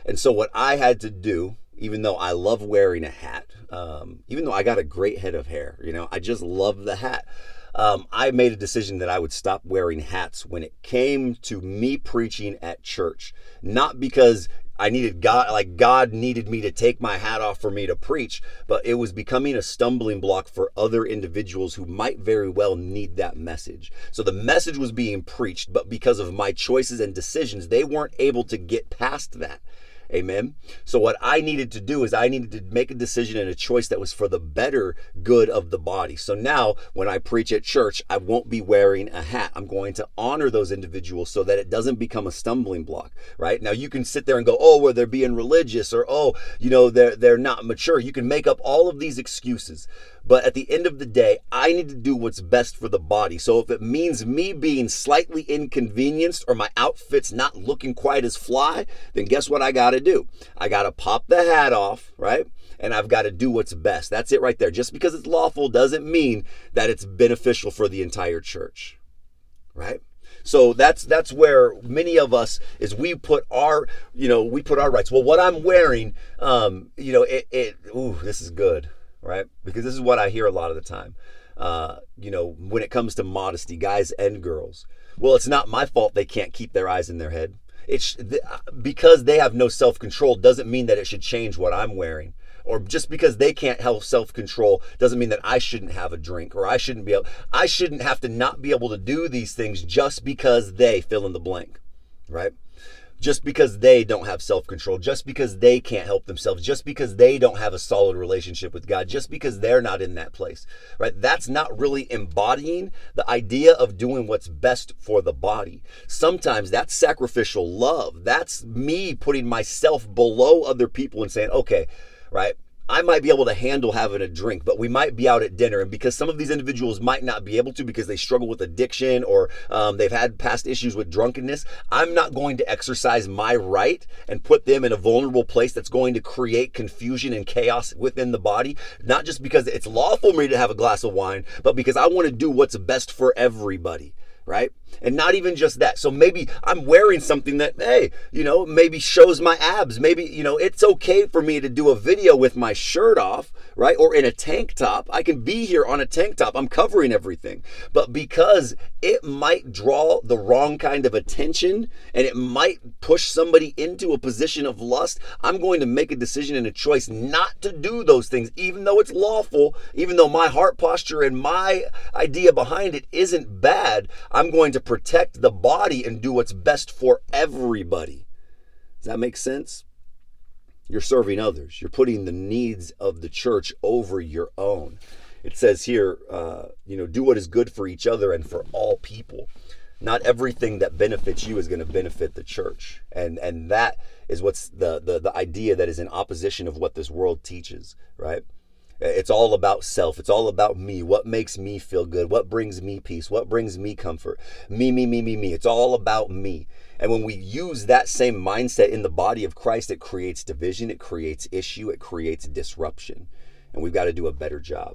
And so what I had to do, even though I love wearing a hat, um, even though I got a great head of hair, you know, I just love the hat. Um, I made a decision that I would stop wearing hats when it came to me preaching at church. Not because I needed God, like God needed me to take my hat off for me to preach, but it was becoming a stumbling block for other individuals who might very well need that message. So the message was being preached, but because of my choices and decisions, they weren't able to get past that. Amen. So what I needed to do is I needed to make a decision and a choice that was for the better good of the body. So now when I preach at church, I won't be wearing a hat. I'm going to honor those individuals so that it doesn't become a stumbling block, right? Now you can sit there and go, oh, well, they're being religious, or, oh, you know, they're, they're not mature. You can make up all of these excuses. But at the end of the day, I need to do what's best for the body. So if it means me being slightly inconvenienced or my outfit's not looking quite as fly, then guess what I got to do? I got to pop the hat off, right? And I've got to do what's best. That's it right there. Just because it's lawful doesn't mean that it's beneficial for the entire church, right? So that's that's where many of us is we put our, you know, we put our rights. Well, what I'm wearing, um, you know, it, it ooh, this is good. Right? Because this is what I hear a lot of the time. Uh, you know, when it comes to modesty, guys and girls. Well, it's not my fault they can't keep their eyes in their head. It's because they have no self-control doesn't mean that it should change what I'm wearing. Or just because they can't have self-control doesn't mean that I shouldn't have a drink, or I shouldn't be able, I shouldn't have to not be able to do these things just because they fill in the blank, right? Just because they don't have self-control, just because they can't help themselves, just because they don't have a solid relationship with God, just because they're not in that place, right? That's not really embodying the idea of doing what's best for the body. Sometimes that's sacrificial love. That's me putting myself below other people and saying, okay, right? I might be able to handle having a drink, but we might be out at dinner. And because some of these individuals might not be able to because they struggle with addiction or um, they've had past issues with drunkenness, I'm not going to exercise my right and put them in a vulnerable place that's going to create confusion and chaos within the body. Not just because it's lawful for me to have a glass of wine, but because I want to do what's best for everybody. Right? And not even just that. So maybe I'm wearing something that, hey, you know, maybe shows my abs. Maybe, you know, it's okay for me to do a video with my shirt off, right? Or in a tank top. I can be here on a tank top. I'm covering everything. But because it might draw the wrong kind of attention and it might push somebody into a position of lust, I'm going to make a decision and a choice not to do those things, even though it's lawful, even though my heart posture and my idea behind it isn't bad. I'm going to protect the body and do what's best for everybody. Does that make sense? You're serving others. You're putting the needs of the church over your own. It says here, uh, you know, do what is good for each other and for all people. Not everything that benefits you is going to benefit the church. And and that is what's the, the, the idea that is in opposition of what this world teaches, right? It's all about self. It's all about me. What makes me feel good? What brings me peace? What brings me comfort? Me, me, me, me, me. It's all about me. And when we use that same mindset in the body of Christ, it creates division, it creates issue, it creates disruption. And we've got to do a better job.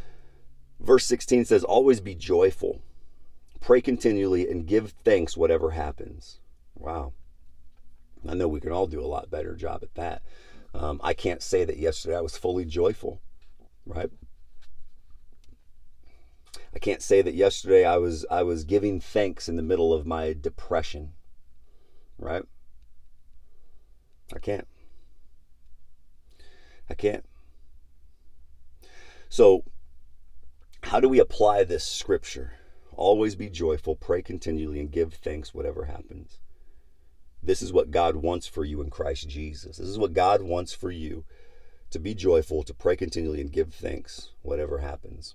Verse sixteen says, always be joyful. Pray continually and give thanks whatever happens. Wow. I know we can all do a lot better job at that. Um, I can't say that yesterday I was fully joyful. Right? I can't say that yesterday I was I was giving thanks in the middle of my depression. Right? I can't. I can't. So, how do we apply this scripture? Always be joyful, pray continually, and give thanks whatever happens. This is what God wants for you in Christ Jesus. This is what God wants for you. To be joyful, to pray continually, and give thanks, whatever happens.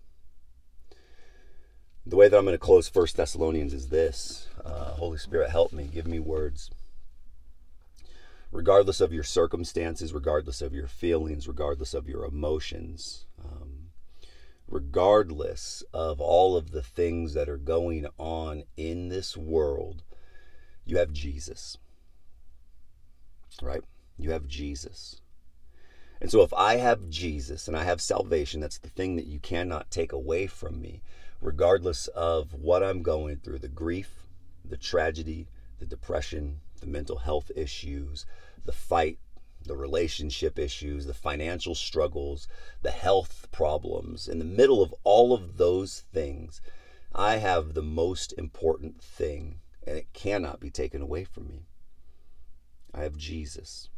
The way that I'm going to close First Thessalonians is this. Uh, Holy Spirit, help me. Give me words. Regardless of your circumstances, regardless of your feelings, regardless of your emotions, um, regardless of all of the things that are going on in this world, you have Jesus. Right? You have Jesus. And so if I have Jesus and I have salvation, that's the thing that you cannot take away from me, regardless of what I'm going through, the grief, the tragedy, the depression, the mental health issues, the fight, the relationship issues, the financial struggles, the health problems, in the middle of all of those things, I have the most important thing, and it cannot be taken away from me. I have Jesus.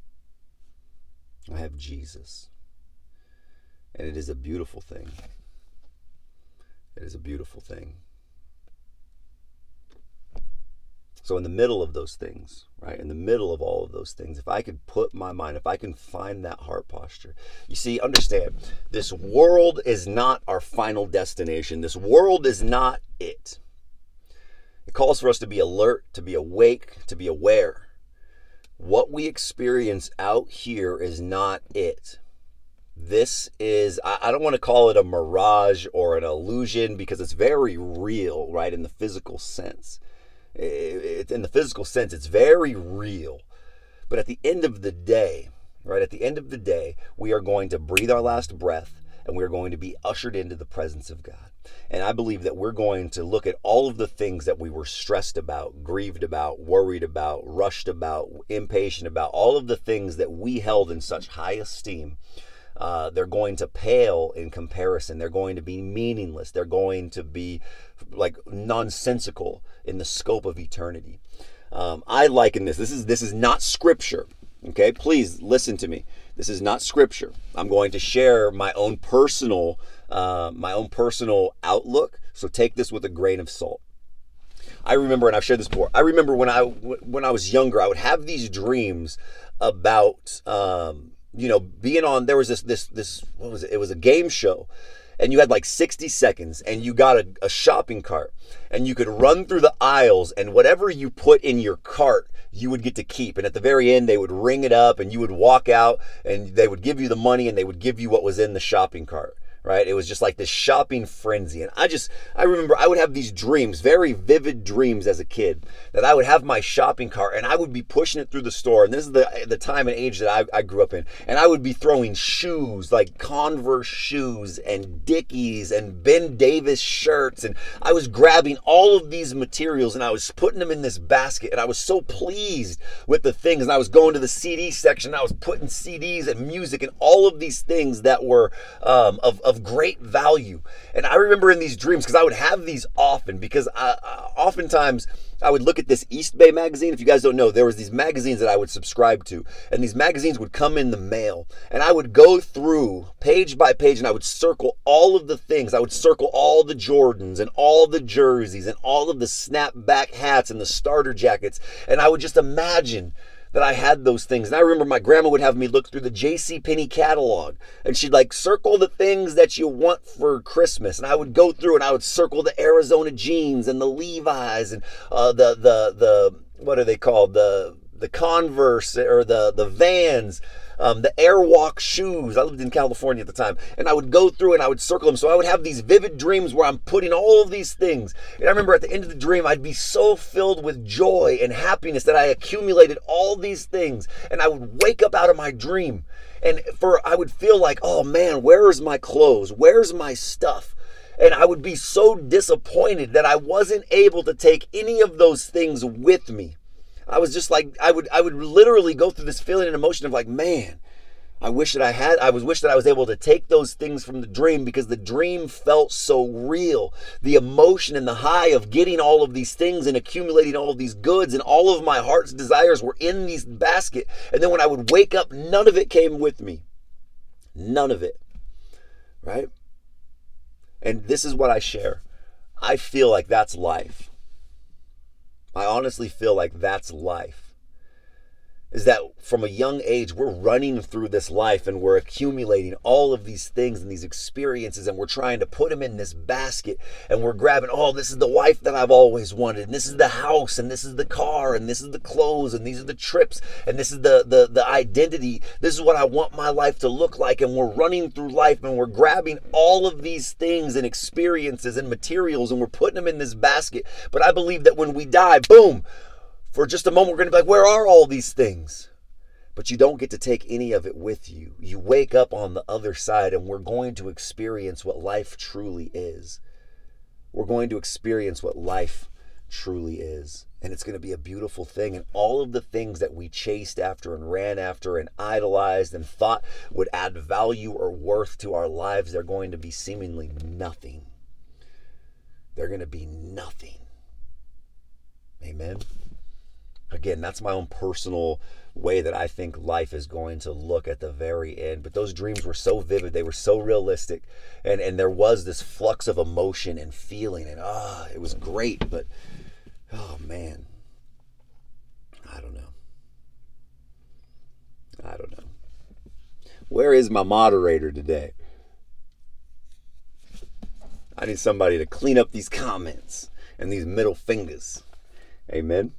I have Jesus. And it is a beautiful thing. It is a beautiful thing. So in the middle of those things, right, in the middle of all of those things, if I could put my mind, if I can find that heart posture, you see, understand, this world is not our final destination. This world is not it. It calls for us to be alert, to be awake, to be aware. What we experience out here is not it. This is, I don't want to call it a mirage or an illusion because it's very real, right, in the physical sense. It, in the physical sense, it's very real. But at the end of the day, right, at the end of the day, we are going to breathe our last breath and we're going to be ushered into the presence of God. And I believe that we're going to look at all of the things that we were stressed about, grieved about, worried about, rushed about, impatient about, all of the things that we held in such high esteem. Uh, they're going to pale in comparison. They're going to be meaningless. They're going to be like nonsensical in the scope of eternity. Um, I liken this. This is this is not scripture. Okay, please listen to me. This is not scripture. I'm going to share my own personal, uh, my own personal outlook. So take this with a grain of salt. I remember, and I've shared this before. I remember when I when I was younger, I would have these dreams about. Um, you know, being on, there was this, this, this, what was it? It was a game show and you had like sixty seconds and you got a, a shopping cart and you could run through the aisles and whatever you put in your cart, you would get to keep. And at the very end, they would ring it up and you would walk out and they would give you the money and they would give you what was in the shopping cart. Right? It was just like this shopping frenzy. And I just, I remember I would have these dreams, very vivid dreams as a kid, that I would have my shopping cart and I would be pushing it through the store. And this is the the time and age that I, I grew up in. And I would be throwing shoes, like Converse shoes and Dickies and Ben Davis shirts. And I was grabbing all of these materials and I was putting them in this basket. And I was so pleased with the things. And I was going to the C D section. And I was putting C Ds and music and all of these things that were um, of, of of great value. And I remember in these dreams, because I would have these often, because I, I, oftentimes I would look at this East Bay magazine. If you guys don't know, there was these magazines that I would subscribe to, and these magazines would come in the mail, and I would go through page by page, and I would circle all of the things. I would circle all the Jordans and all the jerseys and all of the snapback hats and the starter jackets, and I would just imagine that I had those things. And I remember my grandma would have me look through the JCPenney catalog and she'd like circle the things that you want for Christmas. And I would go through and I would circle the Arizona jeans and the Levi's and uh, the, the, the, what are they called? The, the Converse or the, the Vans, um, the Airwalk shoes. I lived in California at the time. And I would go through and I would circle them. So I would have these vivid dreams where I'm putting all of these things. And I remember at the end of the dream, I'd be so filled with joy and happiness that I accumulated all these things. And I would wake up out of my dream. And for I would feel like, oh man, where is my clothes? Where's my stuff? And I would be so disappointed that I wasn't able to take any of those things with me. I was just like, I would I would literally go through this feeling and emotion of like, man, I wish that I had, I was wish that I was able to take those things from the dream because the dream felt so real. The emotion and the high of getting all of these things and accumulating all of these goods and all of my heart's desires were in these basket. And then when I would wake up, none of it came with me. None of it. Right? And this is what I share. I feel like that's life. I honestly feel like that's life. Is that from a young age, we're running through this life and we're accumulating all of these things and these experiences and we're trying to put them in this basket and we're grabbing, oh, this is the wife that I've always wanted and this is the house and this is the car and this is the clothes and these are the trips and this is the, the, the identity. This is what I want my life to look like, and we're running through life and we're grabbing all of these things and experiences and materials and we're putting them in this basket. But I believe that when we die, boom, for just a moment, we're going to be like, where are all these things? But you don't get to take any of it with you. You wake up on the other side and we're going to experience what life truly is. We're going to experience what life truly is. And it's going to be a beautiful thing. And all of the things that we chased after and ran after and idolized and thought would add value or worth to our lives, they're going to be seemingly nothing. They're going to be nothing. Amen. Again, that's my own personal way that I think life is going to look at the very end. But those dreams were so vivid. They were so realistic. And, and there was this flux of emotion and feeling. And ah, it was great. But, oh, man. I don't know. I don't know. Where is my moderator today? I need somebody to clean up these comments and these middle fingers. Amen.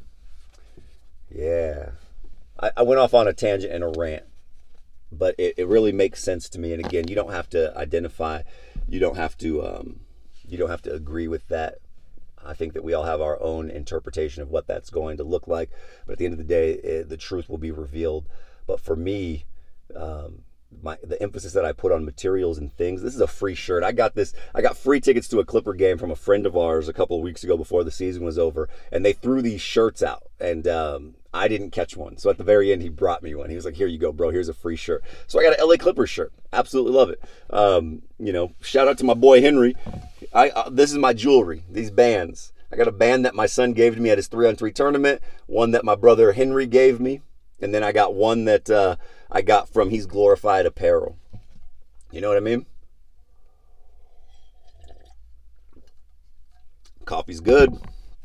Yeah. I, I went off on a tangent and a rant, but it, it really makes sense to me. And again, you don't have to identify, you don't have to, um, you don't have to agree with that. I think that we all have our own interpretation of what that's going to look like. But at the end of the day, it, the truth will be revealed. But for me, um, my the emphasis that I put on materials and things. This is a free shirt. I got this. I got free tickets to a Clipper game from a friend of ours a couple of weeks ago before the season was over, and they threw these shirts out, and um, I didn't catch one. So at the very end, he brought me one. He was like, "Here you go, bro. Here's a free shirt." So I got an L A Clippers shirt. Absolutely love it. Um, you know, shout out to my boy Henry. I uh, this is my jewelry. These bands. I got a band that my son gave to me at his three on three tournament. One that my brother Henry gave me. And then I got one that uh, I got from He's Glorified Apparel. You know what I mean? Coffee's good.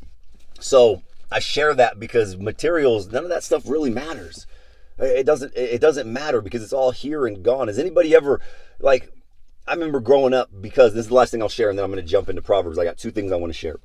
So I share that because materials, none of that stuff really matters. It doesn't, it doesn't matter because it's all here and gone. Has anybody ever, like, I remember growing up, because this is the last thing I'll share, and then I'm going to jump into Proverbs. I got two things I want to share.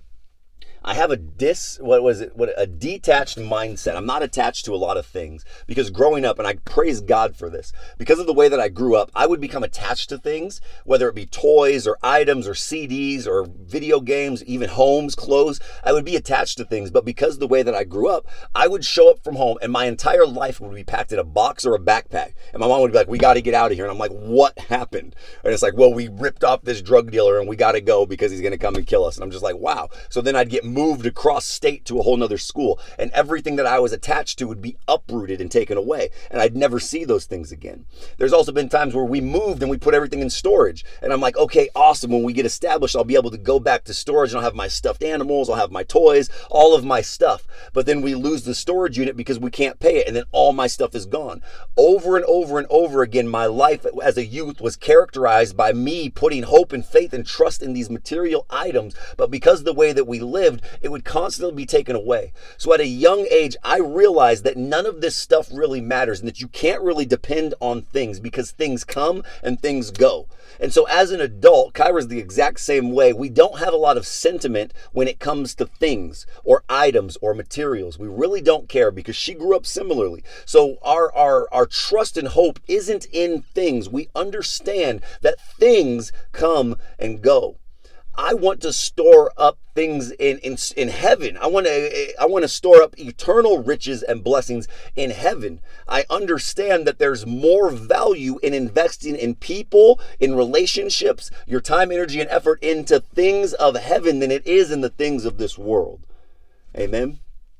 I have a dis, what was it, what a detached mindset. I'm not attached to a lot of things because growing up, and I praise God for this, because of the way that I grew up, I would become attached to things, whether it be toys or items or C Ds or video games, even homes, clothes. I would be attached to things, but because of the way that I grew up, I would show up from home and my entire life would be packed in a box or a backpack. And my mom would be like, "We got to get out of here." And I'm like, "What happened?" And it's like, "Well, we ripped off this drug dealer and we got to go because he's going to come and kill us." And I'm just like, wow. So then I'd get moved across state to a whole nother school, and everything that I was attached to would be uprooted and taken away, and I'd never see those things again. There's also been times where we moved and we put everything in storage, and I'm like, okay, awesome. When we get established, I'll be able to go back to storage and I'll have my stuffed animals, I'll have my toys, all of my stuff. But then we lose the storage unit because we can't pay it, and then all my stuff is gone. Over and over and over again, my life as a youth was characterized by me putting hope and faith and trust in these material items, but because of the way that we lived, it would constantly be taken away. So at a young age, I realized that none of this stuff really matters and that you can't really depend on things because things come and things go. And so as an adult, Kyra's the exact same way. We don't have a lot of sentiment when it comes to things or items or materials. We really don't care because she grew up similarly. So our, our, our trust and hope isn't in things. We understand that things come and go. I want to store up things in, in, in heaven. I want to I want to store up eternal riches and blessings in heaven. I understand that there's more value in investing in people, in relationships, your time, energy, and effort into things of heaven than it is in the things of this world. Amen?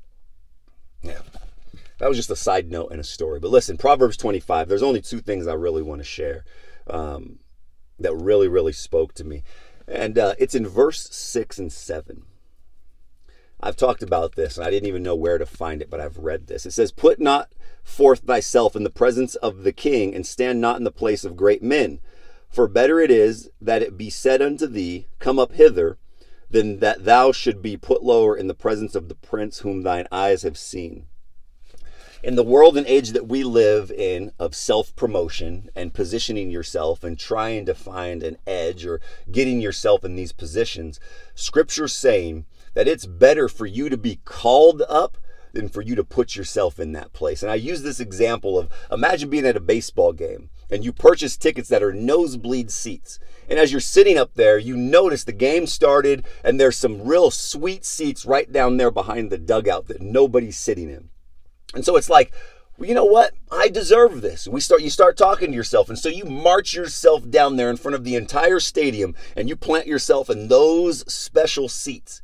Yeah. That was just a side note and a story. But listen, Proverbs twenty-five, there's only two things I really want to share um, that really, really spoke to me. And uh, it's in verse six and seven. I've talked about this, and I didn't even know where to find it, but I've read this. It says, "Put not forth thyself in the presence of the king, and stand not in the place of great men. For better it is that it be said unto thee, Come up hither, than that thou should be put lower in the presence of the prince whom thine eyes have seen." In the world and age that we live in of self-promotion and positioning yourself and trying to find an edge or getting yourself in these positions, Scripture's saying that it's better for you to be called up than for you to put yourself in that place. And I use this example of, imagine being at a baseball game and you purchase tickets that are nosebleed seats. And as you're sitting up there, you notice the game started and there's some real sweet seats right down there behind the dugout that nobody's sitting in. And so it's like, well, you know what? I deserve this. We start. You start talking to yourself. And so you march yourself down there in front of the entire stadium and you plant yourself in those special seats.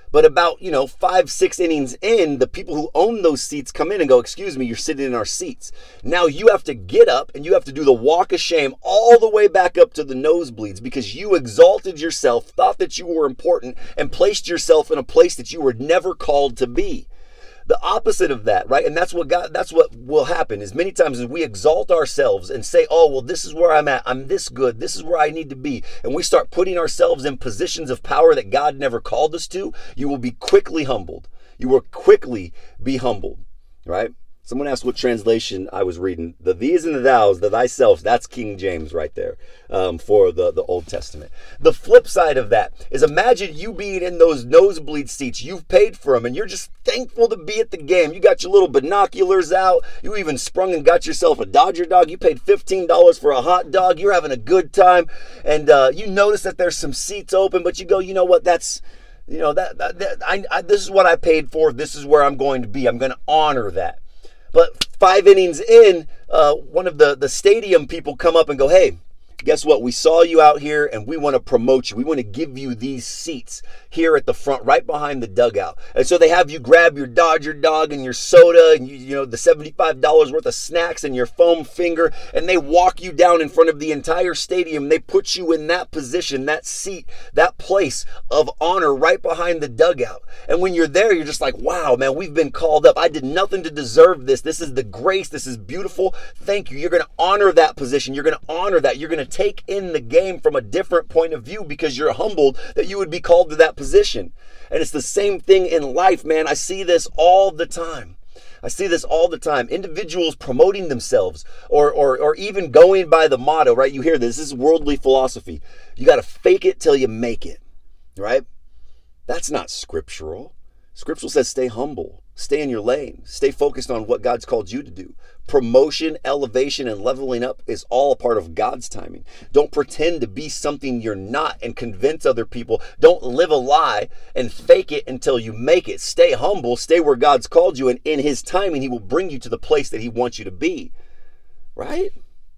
But about, you know, five, six innings in, the people who own those seats come in and go, excuse me, you're sitting in our seats. Now you have to get up and you have to do the walk of shame all the way back up to the nosebleeds because you exalted yourself, thought that you were important, and placed yourself in a place that you were never called to be. The opposite of that, right? And that's what God, that's what will happen is many times as we exalt ourselves and say, oh, well, this is where I'm at. I'm this good. This is where I need to be. And we start putting ourselves in positions of power that God never called us to. You will be quickly humbled. You will quickly be humbled, right? Someone asked what translation I was reading. The these and the thous, the thyself, that's King James right there um, for the, the Old Testament. The flip side of that is imagine you being in those nosebleed seats. You've paid for them and you're just thankful to be at the game. You got your little binoculars out. You even sprung and got yourself a Dodger dog. You paid fifteen dollars for a hot dog. You're having a good time. And uh, you notice that there's some seats open, but you go, you know what, that's, you know, that, that, that I, I, this is what I paid for. This is where I'm going to be. I'm going to honor that. But five innings in, uh, one of the, the stadium people come up and go, hey, guess what? We saw you out here and we want to promote you. We want to give you these seats here at the front, right behind the dugout. And so they have you grab your Dodger dog and your soda and, you, you know, the seventy-five dollars worth of snacks and your foam finger. And they walk you down in front of the entire stadium. They put you in that position, that seat, that place of honor right behind the dugout. And when you're there, you're just like, wow, man, we've been called up. I did nothing to deserve this. This is the grace. This is beautiful. Thank you. You're going to honor that position. You're going to honor that. You're going to take in the game from a different point of view because you're humbled that you would be called to that position. And it's the same thing in life, man. I see this all the time. I see this all the time. Individuals promoting themselves or, or, or even going by the motto, right? You hear this. This is worldly philosophy. You got to fake it till you make it, right? That's not scriptural. Scriptural says stay humble, stay in your lane, stay focused on what God's called you to do. Promotion, elevation, and leveling up is all a part of God's timing. Don't pretend to be something you're not and convince other people. Don't live a lie and fake it until you make it. Stay humble, stay where God's called you, and in his timing, he will bring you to the place that he wants you to be. Right?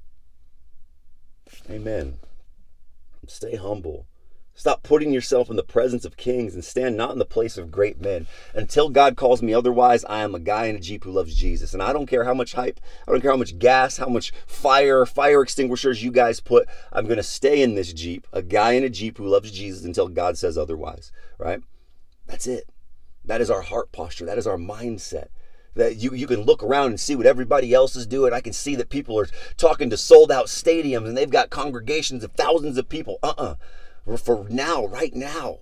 Amen. Stay humble. Stop putting yourself in the presence of kings and stand not in the place of great men. Until God calls me otherwise, I am a guy in a Jeep who loves Jesus. And I don't care how much hype, I don't care how much gas, how much fire, fire extinguishers you guys put. I'm going to stay in this Jeep, a guy in a Jeep who loves Jesus until God says otherwise, right? That's it. That is our heart posture. That is our mindset. That you, you can look around and see what everybody else is doing. I can see that people are talking to sold out stadiums and they've got congregations of thousands of people. Uh-uh. For now, right now,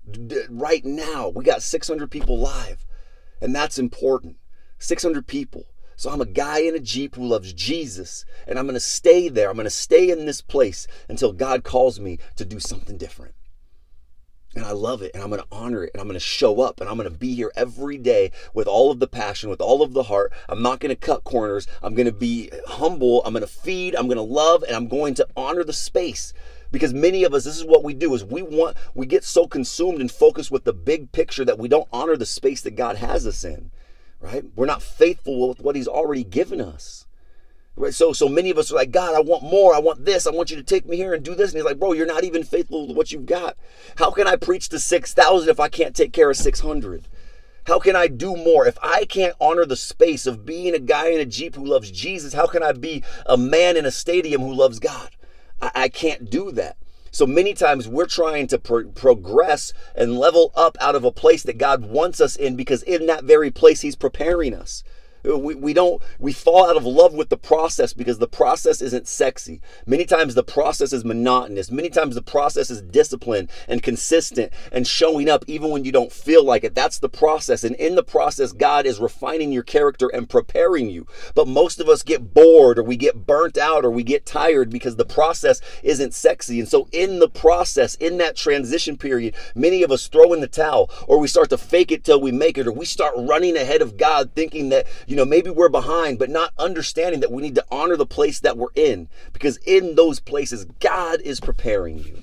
right now, we got six hundred people live, and that's important. six hundred people. So I'm a guy in a Jeep who loves Jesus, and I'm going to stay there. I'm going to stay in this place until God calls me to do something different. And I love it, and I'm going to honor it, and I'm going to show up, and I'm going to be here every day with all of the passion, with all of the heart. I'm not going to cut corners. I'm going to be humble. I'm going to feed. I'm going to love, and I'm going to honor the space. Because many of us, this is what we do, is we want, we get so consumed and focused with the big picture that we don't honor the space that God has us in, right? We're not faithful with what he's already given us, right? So, so many of us are like, God, I want more. I want this. I want you to take me here and do this. And he's like, bro, you're not even faithful with what you've got. How can I preach to six thousand if I can't take care of six hundred? How can I do more? If I can't honor the space of being a guy in a Jeep who loves Jesus, how can I be a man in a stadium who loves God? I can't do that. So many times we're trying to pro- progress and level up out of a place that God wants us in, because in that very place he's preparing us. We, we don't, we fall out of love with the process because the process isn't sexy. Many times the process is monotonous. Many times the process is disciplined and consistent and showing up even when you don't feel like it. That's the process. And in the process, God is refining your character and preparing you. But most of us get bored, or we get burnt out, or we get tired because the process isn't sexy. And so in the process, in that transition period, many of us throw in the towel, or we start to fake it till we make it, or we start running ahead of God thinking that, you know, maybe we're behind, but not understanding that we need to honor the place that we're in, because in those places, God is preparing you.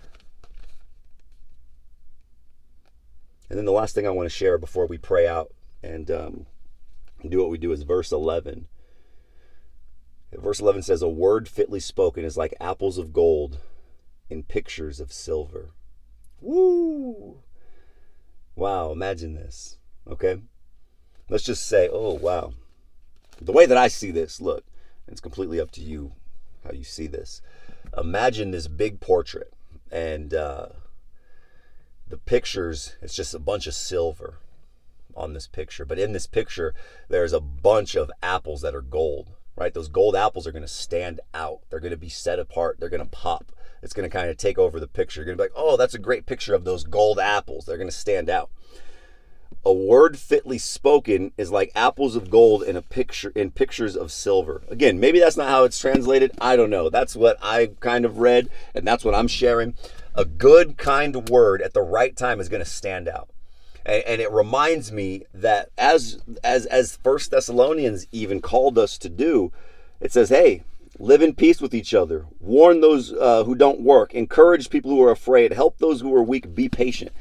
And then the last thing I want to share before we pray out and um, do what we do is verse eleven. Verse eleven says, a word fitly spoken is like apples of gold in pictures of silver. Woo! Wow, imagine this, okay? Let's just say, oh, wow. The way that I see this, look, it's completely up to you how you see this. Imagine this big portrait, and uh, the pictures, it's just a bunch of silver on this picture. But in this picture, there's a bunch of apples that are gold, right? Those gold apples are going to stand out. They're going to be set apart. They're going to pop. It's going to kind of take over the picture. You're going to be like, oh, that's a great picture of those gold apples. They're going to stand out. A word fitly spoken is like apples of gold in a picture, in pictures of silver. Again, maybe that's not how it's translated. I don't know. That's what I kind of read, and that's what I'm sharing. A good, kind word at the right time is going to stand out. And, and it reminds me that as as as First Thessalonians even called us to do, it says, hey, live in peace with each other. Warn those uh, who don't work. Encourage people who are afraid. Help those who are weak. Be patient.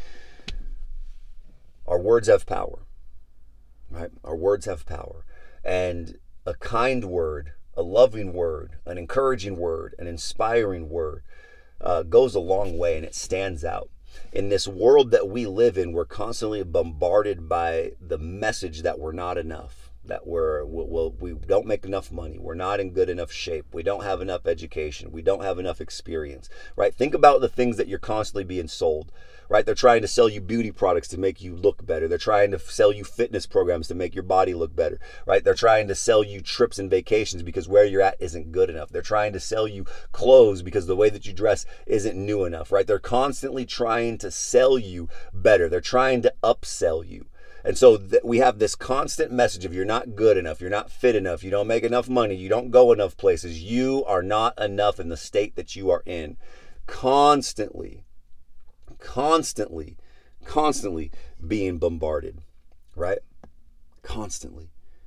Our words have power, right? Our words have power. And a kind word, a loving word, an encouraging word, an inspiring word uh, goes a long way, and it stands out. In this world that we live in, we're constantly bombarded by the message that we're not enough, that we're, we'll, we don't make enough money, we're not in good enough shape, we don't have enough education, we don't have enough experience, right? Think about the things that you're constantly being sold, right? They're trying to sell you beauty products to make you look better. They're trying to sell you fitness programs to make your body look better, right? They're trying to sell you trips and vacations because where you're at isn't good enough. They're trying to sell you clothes because the way that you dress isn't new enough, right? They're constantly trying to sell you better. They're trying to upsell you. And so th- we have this constant message of you're not good enough, you're not fit enough, you don't make enough money, you don't go enough places, you are not enough in the state that you are in. Constantly. Constantly, constantly being bombarded, right? Constantly.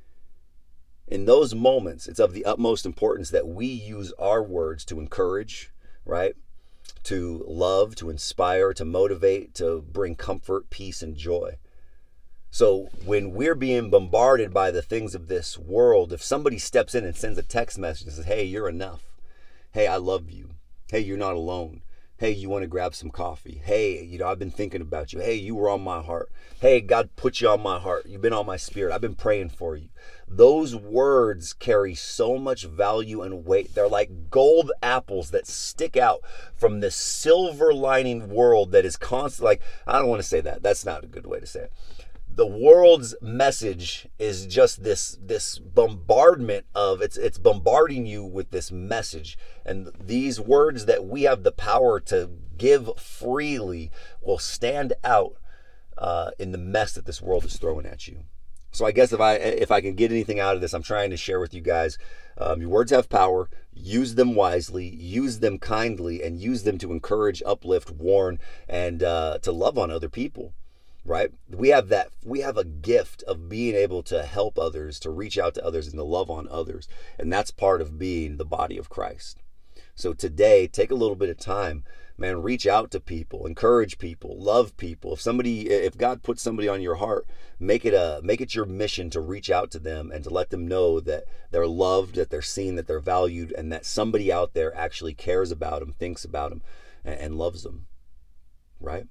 In those moments, it's of the utmost importance that we use our words to encourage, right? To love, to inspire, to motivate, to bring comfort, peace, and joy. So when we're being bombarded by the things of this world, if somebody steps in and sends a text message and says, hey, you're enough. Hey, I love you. Hey, you're not alone. Hey, you want to grab some coffee? Hey, you know, I've been thinking about you. Hey, you were on my heart. Hey, God put you on my heart. You've been on my spirit. I've been praying for you. Those words carry so much value and weight. They're like gold apples that stick out from this silver lining world that is constant. Like, I don't want to say that. That's not a good way to say it. The world's message is just this this bombardment of it's it's bombarding you with this message, and these words that we have the power to give freely will stand out uh, in the mess that this world is throwing at you. So I guess if I if I can get anything out of this, I'm trying to share with you guys. Um, your words have power. Use them wisely. Use them kindly, and use them to encourage, uplift, warn, and uh, to love on other people. Right? We have that, we have a gift of being able to help others, to reach out to others, and to love on others. And that's part of being the body of Christ. So today, take a little bit of time, man, reach out to people, encourage people, love people. If somebody, if God puts somebody on your heart, make it a, make it your mission to reach out to them and to let them know that they're loved, that they're seen, that they're valued, and that somebody out there actually cares about them, thinks about them, and, and loves them. Right?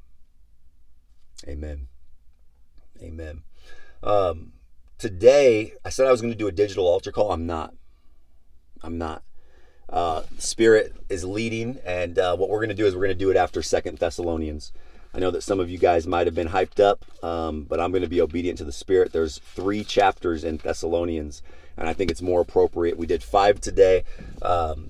Amen. Amen. Um, today, I said I was going to do a digital altar call. I'm not. I'm not. Uh, Spirit is leading, and uh, what we're going to do is we're going to do it after Second Thessalonians. I know that some of you guys might have been hyped up, um, but I'm going to be obedient to the Spirit. There's three chapters in Thessalonians, and I think it's more appropriate. We did five today. Um,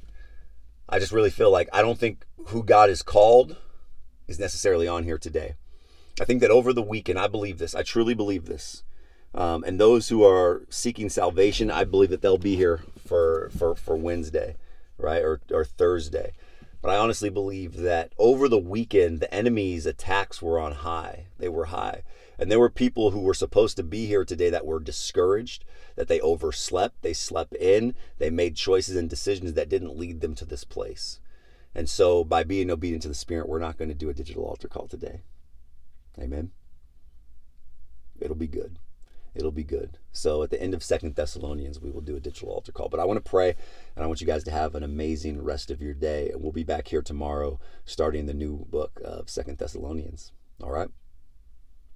I just really feel like I don't think who God has called is necessarily on here today. I think that over the weekend, I believe this. I truly believe this. Um, and those who are seeking salvation, I believe that they'll be here for for, for Wednesday, right, or, or Thursday. But I honestly believe that over the weekend, the enemy's attacks were on high. They were high. And there were people who were supposed to be here today that were discouraged, that they overslept, they slept in, they made choices and decisions that didn't lead them to this place. And so by being obedient to the Spirit, we're not going to do a digital altar call today. Amen. It'll be good. It'll be good. So at the end of Second Thessalonians, we will do a digital altar call. But I want to pray, and I want you guys to have an amazing rest of your day. And we'll be back here tomorrow starting the new book of Second Thessalonians. All right?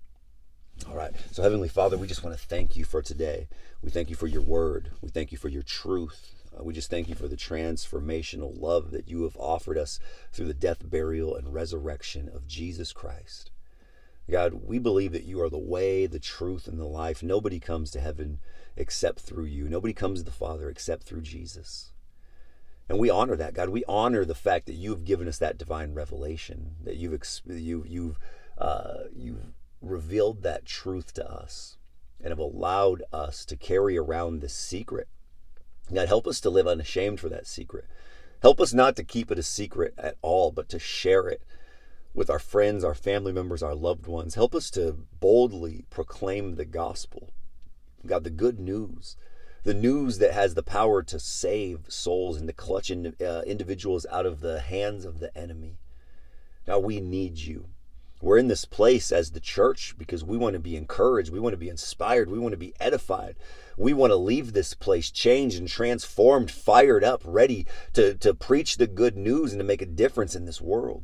All right. So, Heavenly Father, we just want to thank you for today. We thank you for your word. We thank you for your truth. Uh, we just thank you for the transformational love that you have offered us through the death, burial, and resurrection of Jesus Christ. God, we believe that you are the way, the truth, and the life. Nobody comes to heaven except through you. Nobody comes to the Father except through Jesus. And we honor that, God. We honor the fact that you have given us that divine revelation, that you've you, you've uh, you've revealed that truth to us and have allowed us to carry around this secret. God, help us to live unashamed for that secret. Help us not to keep it a secret at all, but to share it with our friends, our family members, our loved ones. Help us to boldly proclaim the gospel. God, the good news, the news that has the power to save souls and to clutch in, uh, individuals out of the hands of the enemy. God, we need you. We're in this place as the church because we want to be encouraged. We want to be inspired. We want to be edified. We want to leave this place changed and transformed, fired up, ready to, to preach the good news and to make a difference in this world.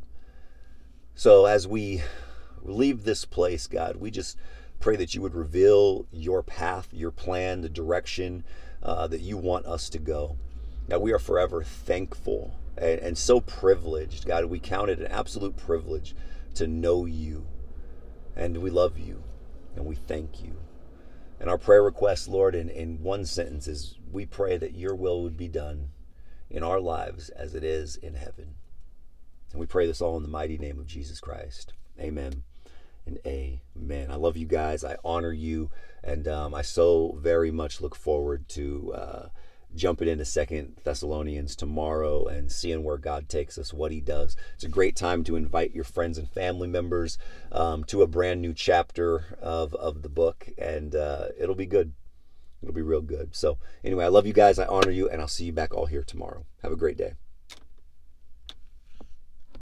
So as we leave this place, God, we just pray that you would reveal your path, your plan, the direction uh, that you want us to go. God, we are forever thankful and, and so privileged. God, we count it an absolute privilege to know you, and we love you, and we thank you. And our prayer request, Lord, in, in one sentence is we pray that your will would be done in our lives as it is in heaven. And we pray this all in the mighty name of Jesus Christ. Amen and amen. I love you guys. I honor you, and um, I so very much look forward to uh, jumping into Second Thessalonians tomorrow and seeing where God takes us, what he does. It's a great time to invite your friends and family members um, to a brand new chapter of, of the book, and uh, it'll be good. It'll be real good. So anyway, I love you guys. I honor you, and I'll see you back all here tomorrow. Have a great day.